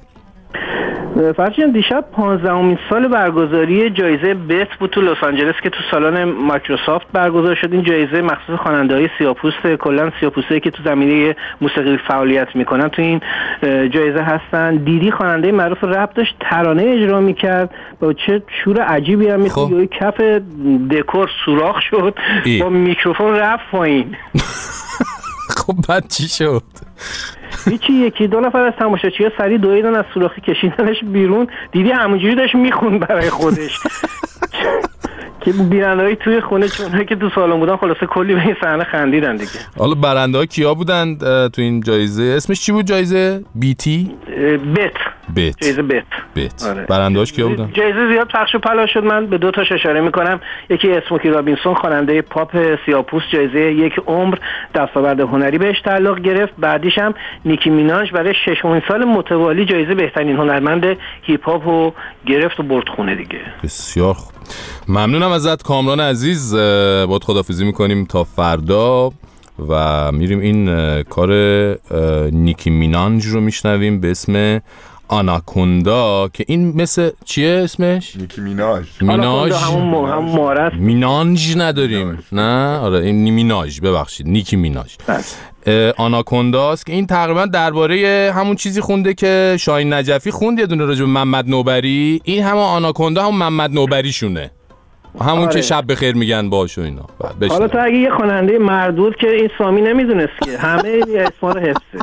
فرشید دیشب پانزدهمین سال برگزاری جایزه بت بود تو لس آنجلس که تو سالن مایکروسافت برگزار شد. این جایزه مخصوص خواننده‌های سیاه‌پوست، کلاً سیاه‌پوستایی که تو زمینه موسیقی فعالیت میکنن تو این جایزه هستن. دیدی خواننده معروف رپ داشت ترانه اجرا میکرد با چه شور عجیبی هم میخواد. یه کف دکور سوراخ شد ای. با میکروفون رفت پایین. خب بعد چی شد؟ هیچی، یکی دو نفر از تماشاچی‌ها سریع دویدن از سوراخی کشیدنش بیرون. دیدی همونجوری داشت میخوند برای خودش که برنده‌های توی خونه چون که تو سالن بودن خلاصه کلی به این صحنه خندیدن دیگه. حالا برنده‌ها کیا بودن تو این جایزه؟ اسمش چی بود جایزه؟ بیتی؟ بت. بت. جایزه بت. بت. آره. برنده‌هاش کیا بودن؟ جایزه زیاد پخش و پلا شد. من به دو تاش اشاره می‌کنم. یکی اسموکی رابینسون خواننده پاپ سیاه‌پوست جایزه یک عمر دستاورد هنری بهش تعلق گرفت. بعدیش هم نیکی میناژ برای ششمین سال متوالی جایزه بهترین هنرمند هیپ هاپ رو گرفت و برد خونه دیگه. بسیار خوب. ممنونم ازت کامران عزیز. باهات خداحافظی میکنیم تا فردا و میریم این کار نیکی میناژ رو میشنویم به اسم آناکوندا که این مثل چیه اسمش؟ نیکی میناژ. میناژ همون همون مارست. میناژ نداریم. نه آره این میناژ، ببخشید نیکی میناژ. آناکونداست که این تقریبا درباره همون چیزی خونده که شاهین نجفی خوند یه دونه راجع به محمد نوبری. این همون آناکوندا هم محمد نوبری شونه، همون آره. که شب بخیر میگن باش و اینا. حالا تا اگه یه خواننده مردود که این سامی نمیدونست که همه اسما رو حفظه.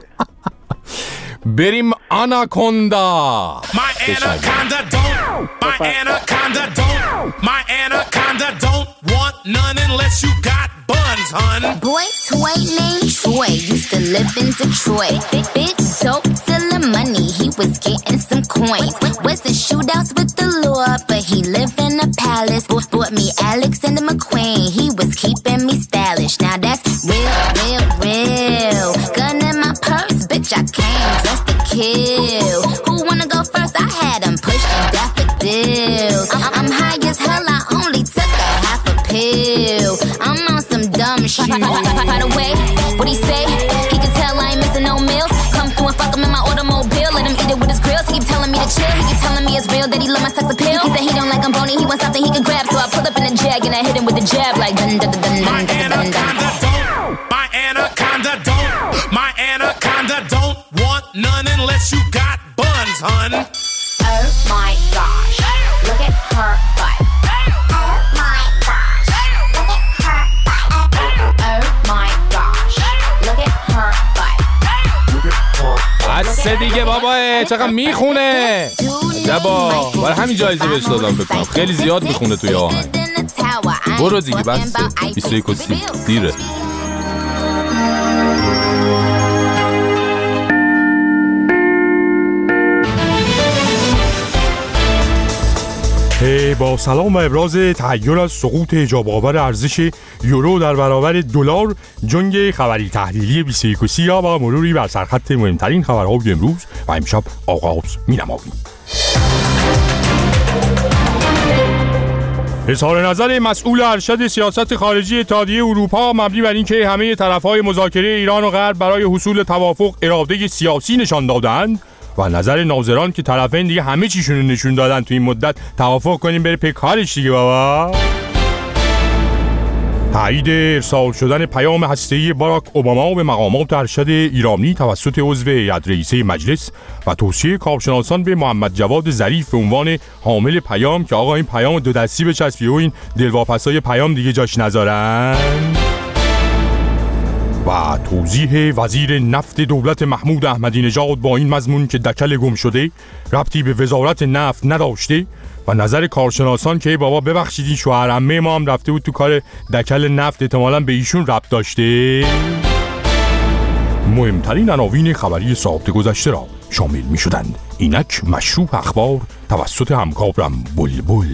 بریم آناکوندا. My anaconda don't, my anaconda don't, my anaconda don't want none unless you got buns, hun. Boy, toy named Troy used to live in Detroit. Big dope, selling money, he was getting some coins. Was the shootouts with the law, but he lived in a palace. Bought me Alexander McQueen, he was keeping me stylish. Now that's real, real, real. Gun in my purse, bitch, I came just to kill. Who wanna go first? I had him pushing daffodils. I'm high as hell, I only took a half a pill. I'm on some dumb shit. By the way, what he say? He can tell I ain't missing no meals. Come through and fuck him in my automobile. Let him eat it with his grills. He keep telling me to chill. He keep telling me it's real that he love my sex appeal. He said he don't like I'm bony, he wants something he can grab. So I pull up I hit him with the jab like dun dun dun dun dun dun dun. My anaconda don't, my anaconda don't want none unless you got buns, hun. Oh my gosh, look at her butt. Oh my gosh, look at her butt. Oh my gosh, look at her butt. بس دیگه بابا چقدر میخونه جبا برای همین جایزه بهش دادم بکنم خیلی زیاد میخونه توی آهنگ برو دیگه بس بیست و یک و سی دیره با سلام و ابراز تحیر از سقوط اعجاب آور ارزش یورو در برابر دلار جنگ خبری تحلیلی بیست و یک و سی و مروری بر سرخط مهمترین خبرهای امروز و امشب آغاز می‌نماییم. اظهار نظر مسئول ارشد سیاست خارجی اتحادیه اروپا مبنی بر اینکه همه طرف‌های مذاکره ایران و غرب برای حصول توافق اراده سیاسی نشان دادند و نظر ناظران که طرفین دیگه همه چیشون رو نشون دادن تو این مدت توافق کنیم بره پی کارش دیگه بابا. تایید ارسال شدن پیام هسته‌ای باراک اوباما به مقامات ارشد ایرانی توسط عضو هیئت رئیسه مجلس و توصیه کارشناسان به محمد جواد ظریف به عنوان حامل پیام که آقا این پیام دو دستی بچسبی و این دلواپسای پیام دیگه جاش نذارن. و توضیح وزیر نفت دولت محمود احمدی نژاد با این مضمون که دکل گم شده ربطی به وزارت نفت نداشته و نظر کارشناسان که بابا ببخشید این شوهر عمه ما هم رفته بود تو کار دکل نفت احتمالاً به ایشون ربط داشته. مهمترین عناوین خبری ساعت گذشته را شامل می شدند. اینک مشروع اخبار توسط همکارم بلبل.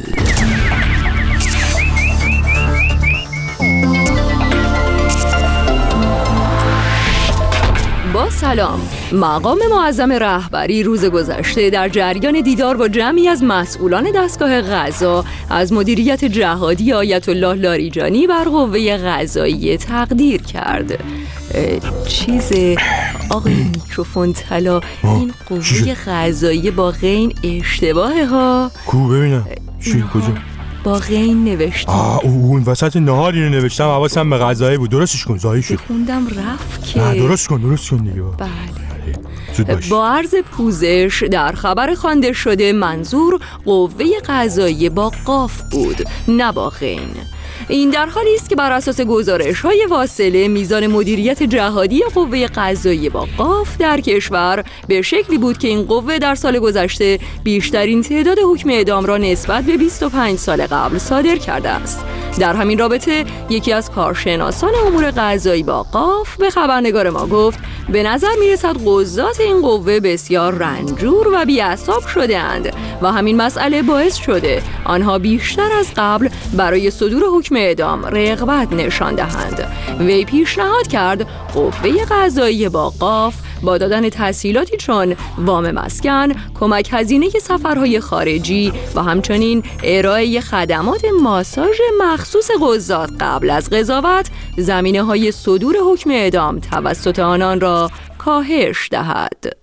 با سلام. مقام معظم رهبری روز گذشته در جریان دیدار با جمعی از مسئولان دستگاه قضا از مدیریت جهادی آیت الله لاریجانی بر قوه قضاییه تقدیر کرد. چیز آقای میکروفون طلا این قوه قضاییه با غین اشتباهه ها. کو ببینم چی کجا با غین نوشتم. آه اون وسط نهار اینو نوشتم حواسم به غذایی بود. درستش کن زایی شد خوندم رفت که نه درست کن درست کن دیگه. بله با عرض پوزش در خبر خوانده شده منظور قوه قضاییه با قاف بود نه با غین. این در حالی است که بر اساس گزارش‌های واصله میزان مدیریت جهادی قوه قضاییه با قاف در کشور به شکلی بود که این قوه در سال گذشته بیشترین تعداد حکم اعدام را نسبت به بیست و پنج سال قبل صادر کرده است. در همین رابطه یکی از کارشناسان امور قضایی با قاف به خبرنگار ما گفت به نظر میرسد قضات این قوه بسیار رنجور و بی‌اعصاب شده‌اند و همین مسئله باعث شده آنها بیشتر از قبل برای صدور حکم اعدام رغبت نشان دهند. وی پیشنهاد کرد قوه قضاییه با قاف با دادن تسهیلاتی چون وام مسکن، کمک هزینه سفرهای خارجی و همچنین ارائه خدمات ماساژ مخصوص قضات قبل از قضاوت زمینه‌های صدور حکم اعدام توسط آنان را کاهش دهد.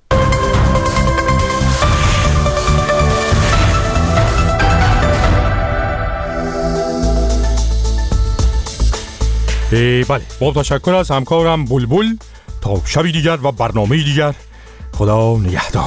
بله با تشکر از همکارم بلبل. تا شبی دیگر و برنامه دیگر خدا نگهدار.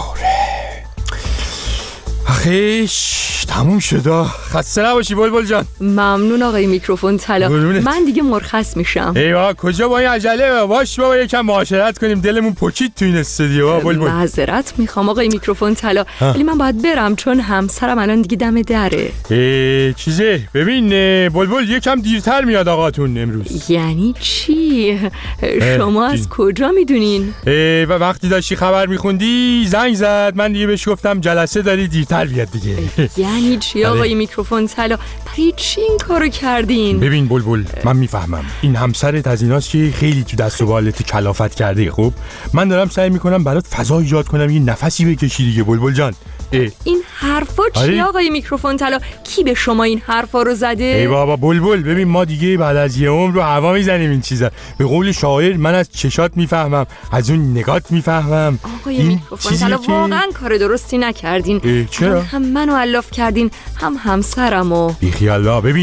آخیش تموم شده. خسته نباشی بلبل جان. ممنون آقای میکروفون طلا. من دیگه مرخص میشم. ای بابا کجا با این عجله؟ باش بابا یکم معاشرت کنیم دلمون پکید تو این استودیو بلبل. معذرت میخوام آقای میکروفون طلا ولی من باید برم چون همسرم الان دیگه دم دره. ای چیزه ببین بلبل یکم دیرتر میاد آقاتون امروز. یعنی چی؟ شما از کجا میدونین؟ و وقتی داشتی خبر میخوندی زنگ زد من دیگه بهش گفتم جلسه داری دیرتر بیاد دیگه. یعنی چی آقای میکروفون طلا؟ برای چی این کارو کردین؟ ببین بلبل من میفهمم این همسرت از ایناست که خیلی تو دست و بالت کلافت کرده. خب من دارم سعی میکنم برات فضا ایجاد کنم یه نفسی بکشی دیگه بلبل جان. اه. این حرفا چی آقای میکروفون طلا؟ کی به شما این حرفا رو زده؟ ای بابا بلبل ببین ما دیگه بعد از یه عمر رو هوا میزنیم این چیزا. به قول شاعر من از چشات میفهمم از اون نگات میفهمم. آقای میکروفون طلا واقعا کار درستی نکردین. چرا؟ هم منو علاف کردین هم همسرمو. بی خیالا. ببین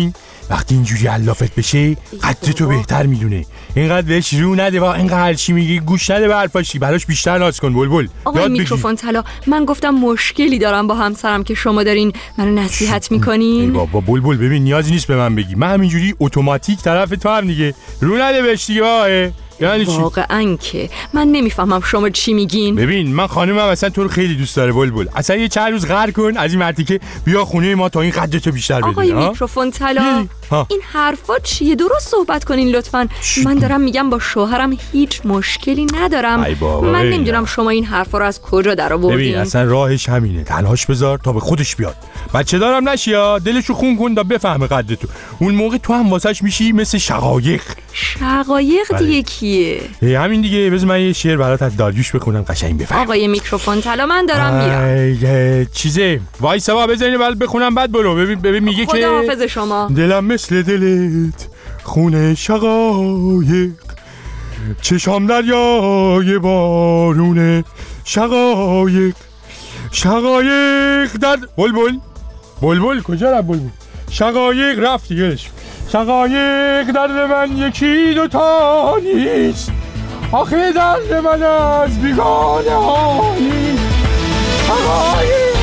وقتی اینجوری علافت بشه قدر تو بهتر میدونه. اینقدر بهش رو نده و اینقدر هر چی میگی گوش نده به حرفاش، براش بیشتر ناز کن بلبل. آقای میکروفون طلا، من گفتم مشکلی دارم با همسرم که شما دارین منو نصیحت میکنین. ای بابا بلبل ببین نیازی نیست به من بگی، من همینجوری اتوماتیک طرف تو هم دیگه. رو نده بهش دیگه. واه یعنی چی؟ واقعا که من نمیفهمم شما چی میگین. ببین من خانومم اصلا تو رو خیلی دوست داره بلبل، اصلا یه چند روز قهر کن از این مرتی که بیا خونه ما تا این قدرتو بیشتر بدی. آقای میکروفون طلا این حرفا چیه؟ درست صحبت کنین لطفاً. من دارم میگم با شوهرم هیچ مشکلی ندارم. من نمیدونم شما این حرفا رو از کجا درآوردین. ببین اصلا راهش همینه، تنهاش بذار تا به خودش بیاد. بچه دارم نشی ها، دلشو خون کن تا بفهمه قدرتو. اون موقع تو هم واسش میشی مثل شقایق. شقایق دیگه کیه؟ همین دیگه. بذار من یه شعر برات از داریوش بخونم قشنگ بفهم. آقای میکروفون طلا من دارم میرم. چیزه وایسا با بزنین بعد بخونم بعد برو. ببین ببین میگه که خداحافظ شما. دلم مثل دلت خونه شقایق، چشام دریای بارونه شقایق، شقایق در بلبل بلبل کجا رفت بلبل؟ شقایق رفت دیگه. شقایق درد من یکی دوتا نیست، آخه درد من از بیگانه ها نیست. شقایق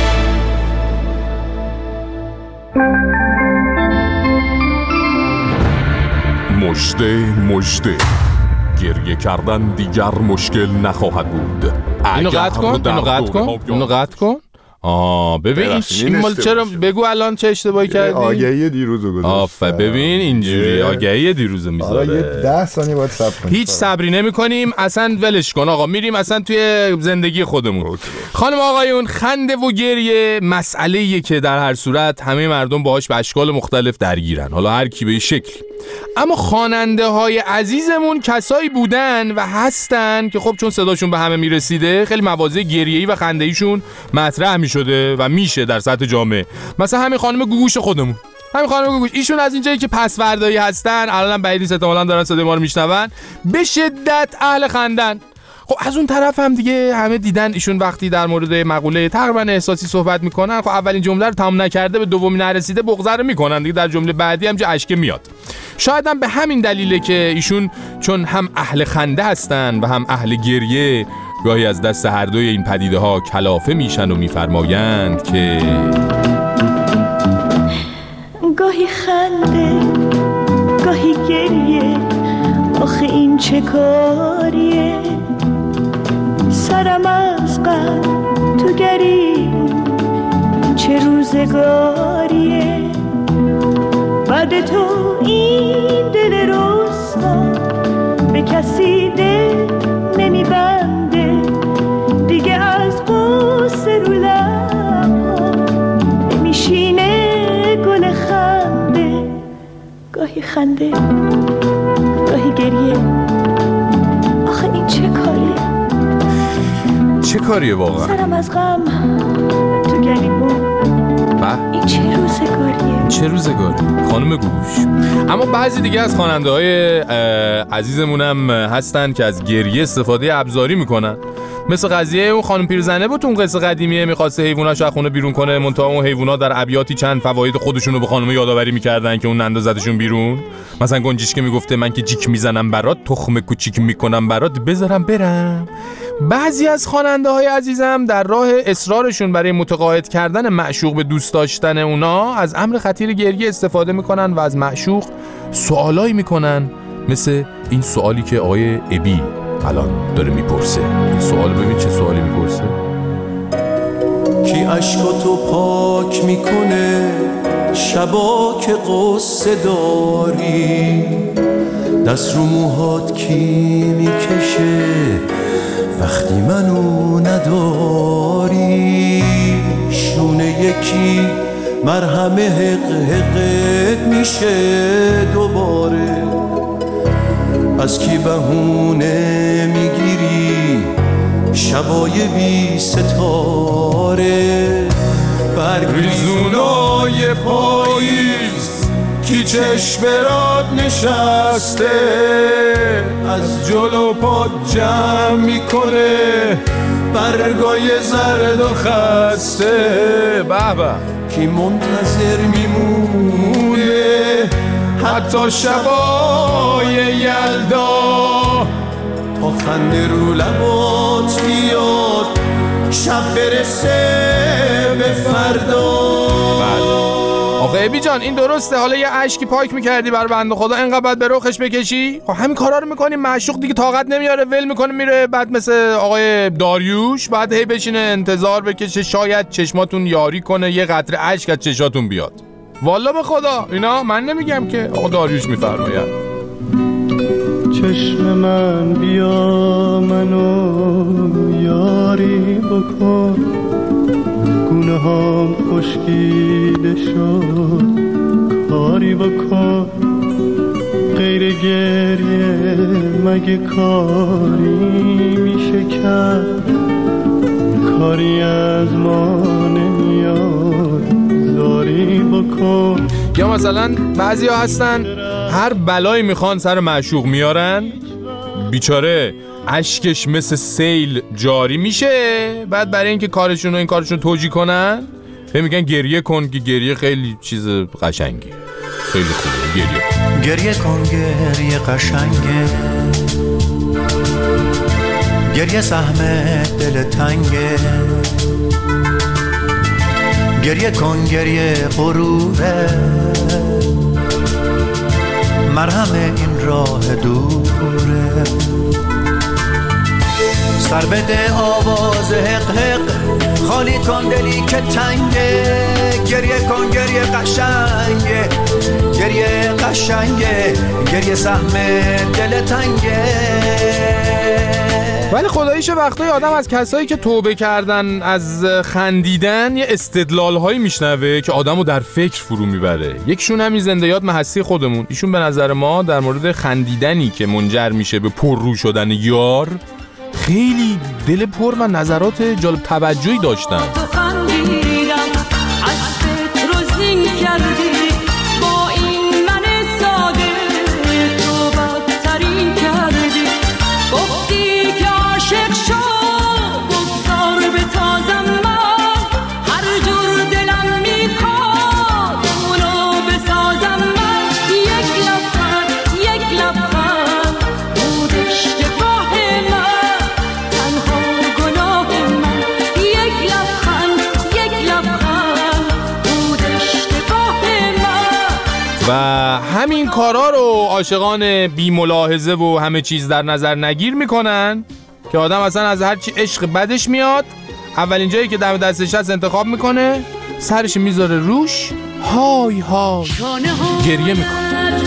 مژده مژده، گریه کردن دیگر مشکل نخواهد بود. اینو قطع کن اینو قطع کن اینو قطع کن آه ببین این مال چرا بگو الان چه اشتباهی کردی؟ آگهی دیروزو گذاشت. آفه ببین اینجوری آگهی دیروزو میذاره. آره یه ده ثانیه باید صبر کنیم. هیچ صبری نمی‌کنیم اصلا، ولش کن آقا، میریم اصلا توی زندگی خودمون. خانم آقایون، خنده و گریه مسئله‌ایه که در هر صورت همه مردم باهاش به اشکال مختلف درگیرن، حالا هر کی به شکل. اما خواننده های عزیزمون کسایی بودن و هستن که خب چون صداشون به همه میرسیده خیلی مواضع گریه‌ای و خنده‌ایشون مطرح میشده و میشه در سطح جامعه. مثلا همین خانم گوگوش خودمون، همین خانم گوگوش، ایشون از اینجایی که پسوردایی هستن الانم بعیدی احتمالاً دارن صدای ما رو میشنون، به شدت اهل خندن. خب از اون طرف هم دیگه همه دیدن ایشون وقتی در مورد مقوله تقریبا احساسی صحبت میکنن، خب اولین جمله رو تمام نکرده به دومی نرسیده بغض رو میکنن دیگه، در جمله بعدی هم جا اشک میاد. شاید هم به همین دلیله که ایشون چون هم اهل خنده هستن و هم اهل گریه، گاهی از دست هر دوی این پدیده ها کلافه میشن و میفرمایند که گاهی خنده گاهی گریه، آخه این چه کاریه؟ سرم از غم تو گریبون چه روزگاریه؟ بعد تو این دل رسوا به کسی دل نمیبنده دیگه، از قصه رو لبها نمیشینه گل خنده. گاهی خنده گاهی گریه، آخه این چه کاریه؟ چه کاریه واقعا؟ سرم از غم تو گریبون این چه روزگاریه؟ چه روزگاری خانم گوش. اما بعضی دیگه از خواننده های عزیزمونم هستن که از گریه استفاده ابزاری میکنن، مثل قضیه اون خانم پیرزنه بود اون قصه قدیمیه، می‌خواسته حیواناشو از خونه بیرون کنه، منتها اون حیونا در ابیاتی چند فواید خودشون رو به خانم یادآوری می‌کردن که اون نندازتشون بیرون. مثلا گنجیش که میگفته من که جیک میزنم برات، تخم کوچیک میکنم برات، بذارم برم. بعضی از خواننده های عزیزم در راه اصرارشون برای متقاعد کردن معشوق به دوست داشتن اونا از امر خطیر گریه استفاده میکنن و از معشوق سوالایی میکنن، مثل این سوالی که آقای ابی الان داره میپرسه. این سوال ببین چه سوالی میپرسه. کی عشقاتو پاک میکنه شبا که قصه داری، دست رو موهات کی میکشه وقتی منو نداری، شونه یکی مرهم حق حقت میشه دوباره، از کی بهونه میگیری شبای بی ستاره، برگریزونای پاییز کی چشم برات نشسته، از جلو پات جمع میکنه برگای زرد و خسته بابا کی منتظر میمونه حتی شبای یلدا تا خنده رو لبات بیاد شب برسه به فردا. آقا ابی جان این درسته؟ حالا یه اشکی پاک میکردی برای بنده خدا انقدر بعد به رخش بکشی؟ خب همین کارا رو میکنی معشوق دیگه طاقت نمیاره ول میکنه میره، بعد مثل آقای داریوش بعد هی بشینه انتظار بکشه شاید چشماتون یاری کنه یه قطره اشک از چشاتون بیاد. والا به خدا اینا من نمیگم که آقا داریوش میفرماید. چشم من بیا منو یاری بکن گونه هم خشکیده شد کاری بکن غیر گریه مگه کاری میشه کرد کاری از ما نمیاد زاری بکن. یا مثلا بعضی ها هستن هر بلایی میخوان سر معشوق میارن بیچاره اشکش مثل سیل جاری میشه، بعد برای اینکه کارشون و این کارشون توجیه کنن فهم میگن گریه کن که گریه خیلی چیز قشنگی خیلی خوبه گریه کن گریه کن گریه قشنگه گریه سهم دل تنگه گریه کن گریه غروره مرهم این راه دوره سر بده آواز حق حق خالی کن دلی که تنگه گریه کن گریه قشنگه گریه قشنگه گریه سهم دل تنگه. ولی خداییش وقتای آدم از کسایی که توبه کردن از خندیدن یه استدلال‌هایی میشنوه که آدمو در فکر فرو میبره. یکشون همین زنده‌یاد محسی خودمون، ایشون به نظر ما در مورد خندیدنی که منجر میشه به پررو شدن یار خیلی دل پر و نظرات جالب توجهی داشتن. و همین کارا رو عاشقان بی ملاحظه و همه چیز در نظر نگیر میکنن که آدم اصلا از هر چی عشق بدش میاد اولین جایی که دم دستش هست انتخاب میکنه سرش میذاره روش های های گریه میکنه.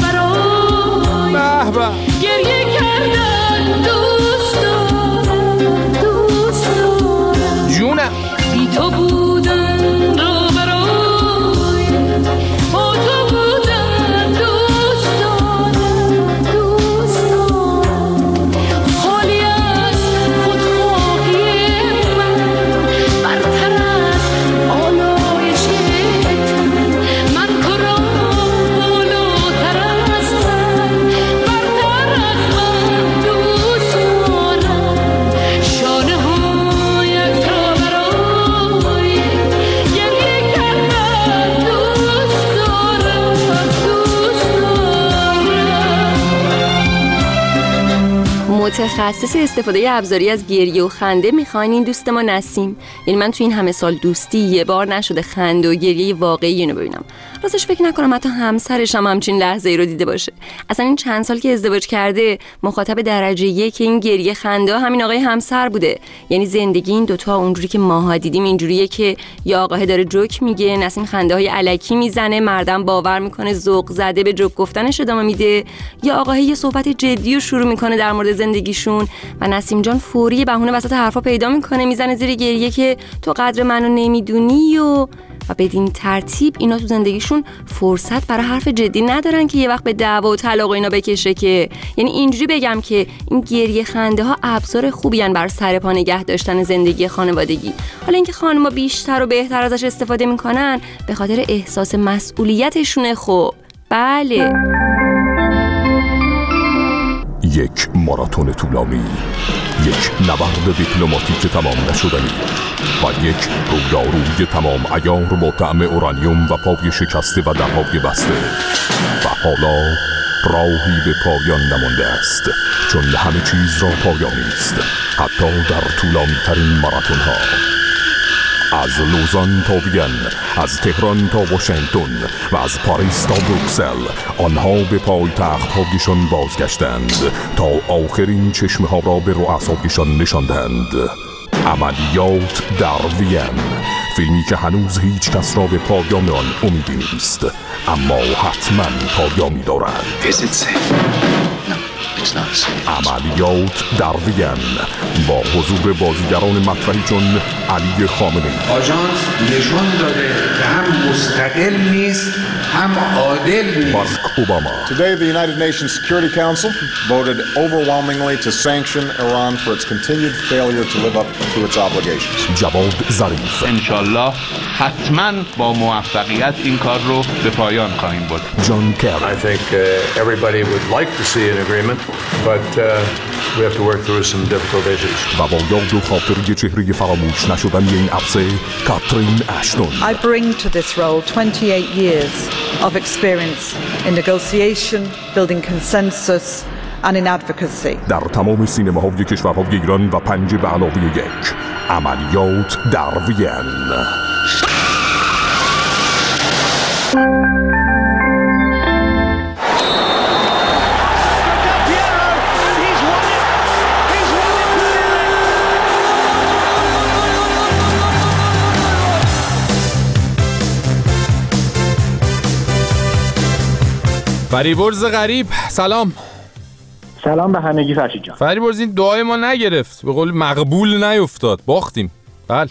به به گریه کردن دوست دارم دوست دارم جونم بی تو بودن رو برای با تو بودن دوست دارم دوست دارم خالی از خودخواهی من برتر از آلایش من تو را بالاتر از من برتر از من دوست دارم شانه هایت را برای گریه کردن دوست دارم دوست دارم. متخصص استفاده ابزاری از گریه و خنده میخواین این دوست ما نسیم. یعنی من تو این همه سال دوستی یه بار نشده خنده و گریه واقعی اینو ببینم. راستش فکر نکنم حتی همسرش هم همچین لحظه ای رو دیده باشه. اصلا این چند سال که ازدواج کرده مخاطب درجه یک این گریه خنده همین آقای همسر بوده. یعنی زندگی این دوتا اونجوری که ماها دیدیم اینجوریه که یا آقاه داره جوک میگه، نسیم خنده های الکی میزنه، مردم باور میکنه ذوق زده به جوک گفتنش ادامه میده، یا آقاه یه صحبت جدی رو شروع میکنه در مورد زندگیشون و نسیم جان فوری بهونه وسط حرفا پیدا میکنه میزنه زیر گریه که تو قدر منو نمیدونی و و بدین ترتیب اینا تو زندگیشون فرصت برای حرف جدی ندارن که یه وقت به دعوا و طلاق اینا بکشه. که یعنی اینجوری بگم که این گریه خنده ها ابزار خوبی ان برای سرپا نگه داشتن زندگی خانوادگی. حالا اینکه خانم‌ها بیشتر و بهتر ازش استفاده میکنن به خاطر احساس مسئولیتشونه. خب بله. یک ماراتون طولانی، یک نبرد دیپلماتیک تمام نشدنی و یک رویارویی تمام عیار با طعم اورانیوم و پای شکسته و درهای بسته. و حالا راهی به پایان نمانده است، چون همه چیز را پایانی است، حتی در طولانی ترین ماراتون ها. از لوزان تا وین، از تهران تا واشنگتن و از پاریس تا بروکسل، آنها به پایتخت هایشان بازگشتند تا آخرین چشمه ها را به رؤسایشان نشاندند. عملیات در وین، فیلمی که هنوز هیچ کس را به پایان آن امیدی نیست، اما حتما پایانی دارد. عملیات در وین با حضور بازیگران مطرحی چون علی خامنه‌ای. آژانس نشون داده که هم مستقل نیست هم عادل نیست. باراک اوباما. Today the United Nations Security Council voted overwhelmingly to sanction Iran for its continued failure to live up to its obligations. جواد ظریف. انشالله حتما با موفقیت این کار رو به پایان خواهیم برد. جان کری. I think uh, everybody would like to see an agreement, but uh, we have to work through some difficult issues. و با یاد و خاطر چهره فراموش نشدنی این عرصه، کاترین اشتون. I bring to this role twenty-eight years of experience in negotiation, building consensus and in advocacy. در تمام سینماهای کشورهای ایران و پنج به علاوه یک، عملیات در وین. فریبرز غریب، سلام. سلام به همگی فرشید جان. فریبرز این دعای ما نگرفت، به قول مقبول نیفتاد، باختیم. بله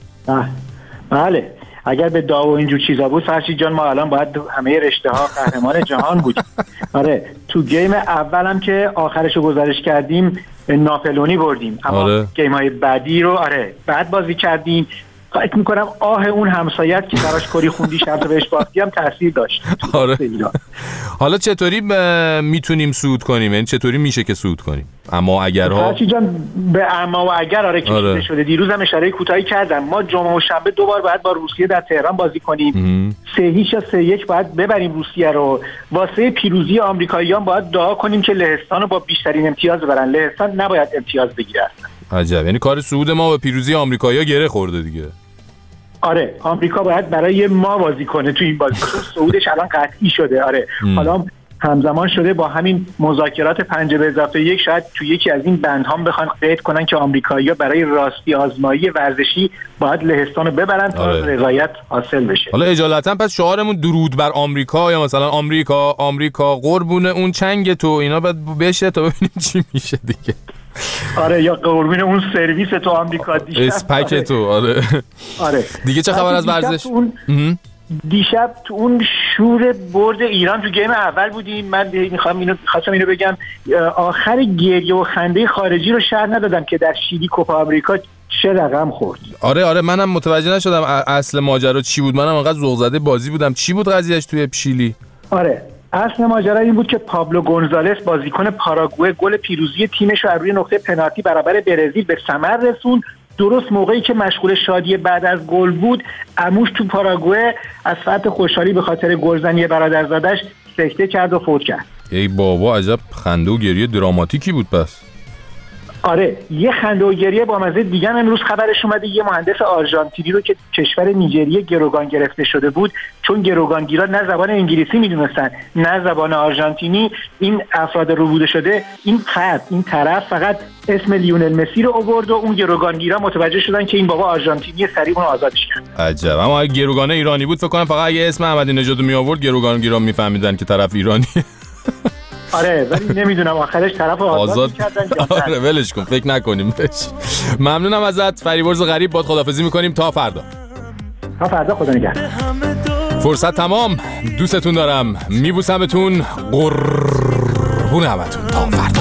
بله اگر به دعا و اینجور چیزا بود فرشید جان ما الان باید همه رشته ها قهرمان جهان بودیم. آره تو گیم اولم که آخرشو گزارش کردیم ناپلونی بردیم، اما آره. گیم های بعدی رو آره بعد بازی کردیم. فکر میکنم آه اون همسایت که براش کری خوندی شرط بهش باختی هم تاثیر داشت. آره. حالا چطوری میتونیم صعود کنیم؟ یعنی چطوری میشه که صعود کنیم؟ اما اگرها فرشی جان به اما و اگر آره کشیده آره. شده. دیروز هم اشاره کوتاهی کردم، ما جمعه و شنبه دو بار باید با روسیه در تهران بازی کنیم. سه هیچ یا سه یک باید ببریم روسیه رو. واسه پیروزی آمریکاییان باید دعا کنیم که لهستان رو با بیشترین امتیاز ببرن. لهستان نباید امتیاز بگیره. عجب، یعنی کار صعود ما به پیروزی آمریکایی‌ها گره خورده دیگه. آره آمریکا باید برای ما بازی کنه تو این بازی. صعودش الان قطعی شده. آره ام. حالا همزمان شده با همین مذاکرات پنج به اضافه یک، شاید تو یکی از این بندها بخوان قید کنن که آمریکایی‌ها برای راستی آزمایی ورزشی باید لهستان رو ببرن تا آره. رضایت حاصل بشه. حالا اجالتا پس شعارمون درود بر آمریکا یا مثلا آمریکا آمریکا قربون اون چنگ تو اینا باید بشه تا ببینیم چی میشه دیگه. آره یا قربون اون سرویس تو آمریکا دیشب. اسپک تو آره. آره. دیگه چه خبر از ورزش؟ دیشب تو اون شور برد ایران تو گیم اول بودیم. من میخوام اینو خواستم اینو بگم، آخر گریه و خنده خارجی رو شرح ندادم که در شیلی کوپا آمریکا چه رقم خورد. آره آره منم متوجه نشدم اصل ماجرا چی بود. منم انقدر ذوق زده بازی بودم. چی بود قضیهش توی شیلی؟ آره اصل ماجرا این بود که پابلو گونزالس بازیکن پاراگوئه گل پیروزی تیمش رو از روی نقطه پنالتی برابر برزیل به ثمر رسوند. درست موقعی که مشغول شادی بعد از گل بود، عموش تو پاراگوئه از فرط خوشحالی به خاطر گلزنی برادرزادش سکته کرد و فوت کرد. ای بابا عجب خنده و گریه دراماتیکی بود. پس آره یه خنده و گریه با مزه دیگه امروز خبرش اومده. یه مهندس آرژانتینی رو که کشور نیجریه گروگان گرفته شده بود، چون گروگانگیرا نه زبان انگلیسی میدونستن نه زبان آرژانتینی، این افراد روبوده شده این خط این طرف فقط اسم لیونل مسی رو آورد و اون گروگانگیرا متوجه شدن که این بابا آرژانتینی، سریع اون آزادش کرد. عجب. اما اگه گروگانه ایرانی بود فکر کنم فقط اگه اسم احمدی نژاد می آورد گروگانگیرا میفهمیدن که طرف ایرانی. آره ولی نمیدونم آخرش طرف آزاد کردن. آره ولش کن فکر نکنیم بهش. ممنونم ازت فریبرز غریب. باد خداحافظی میکنیم تا فردا. تا فردا خدا نگهدار. فرصت تمام. دوستتون دارم. میبوسمتون. قربون همتون. تا فردا.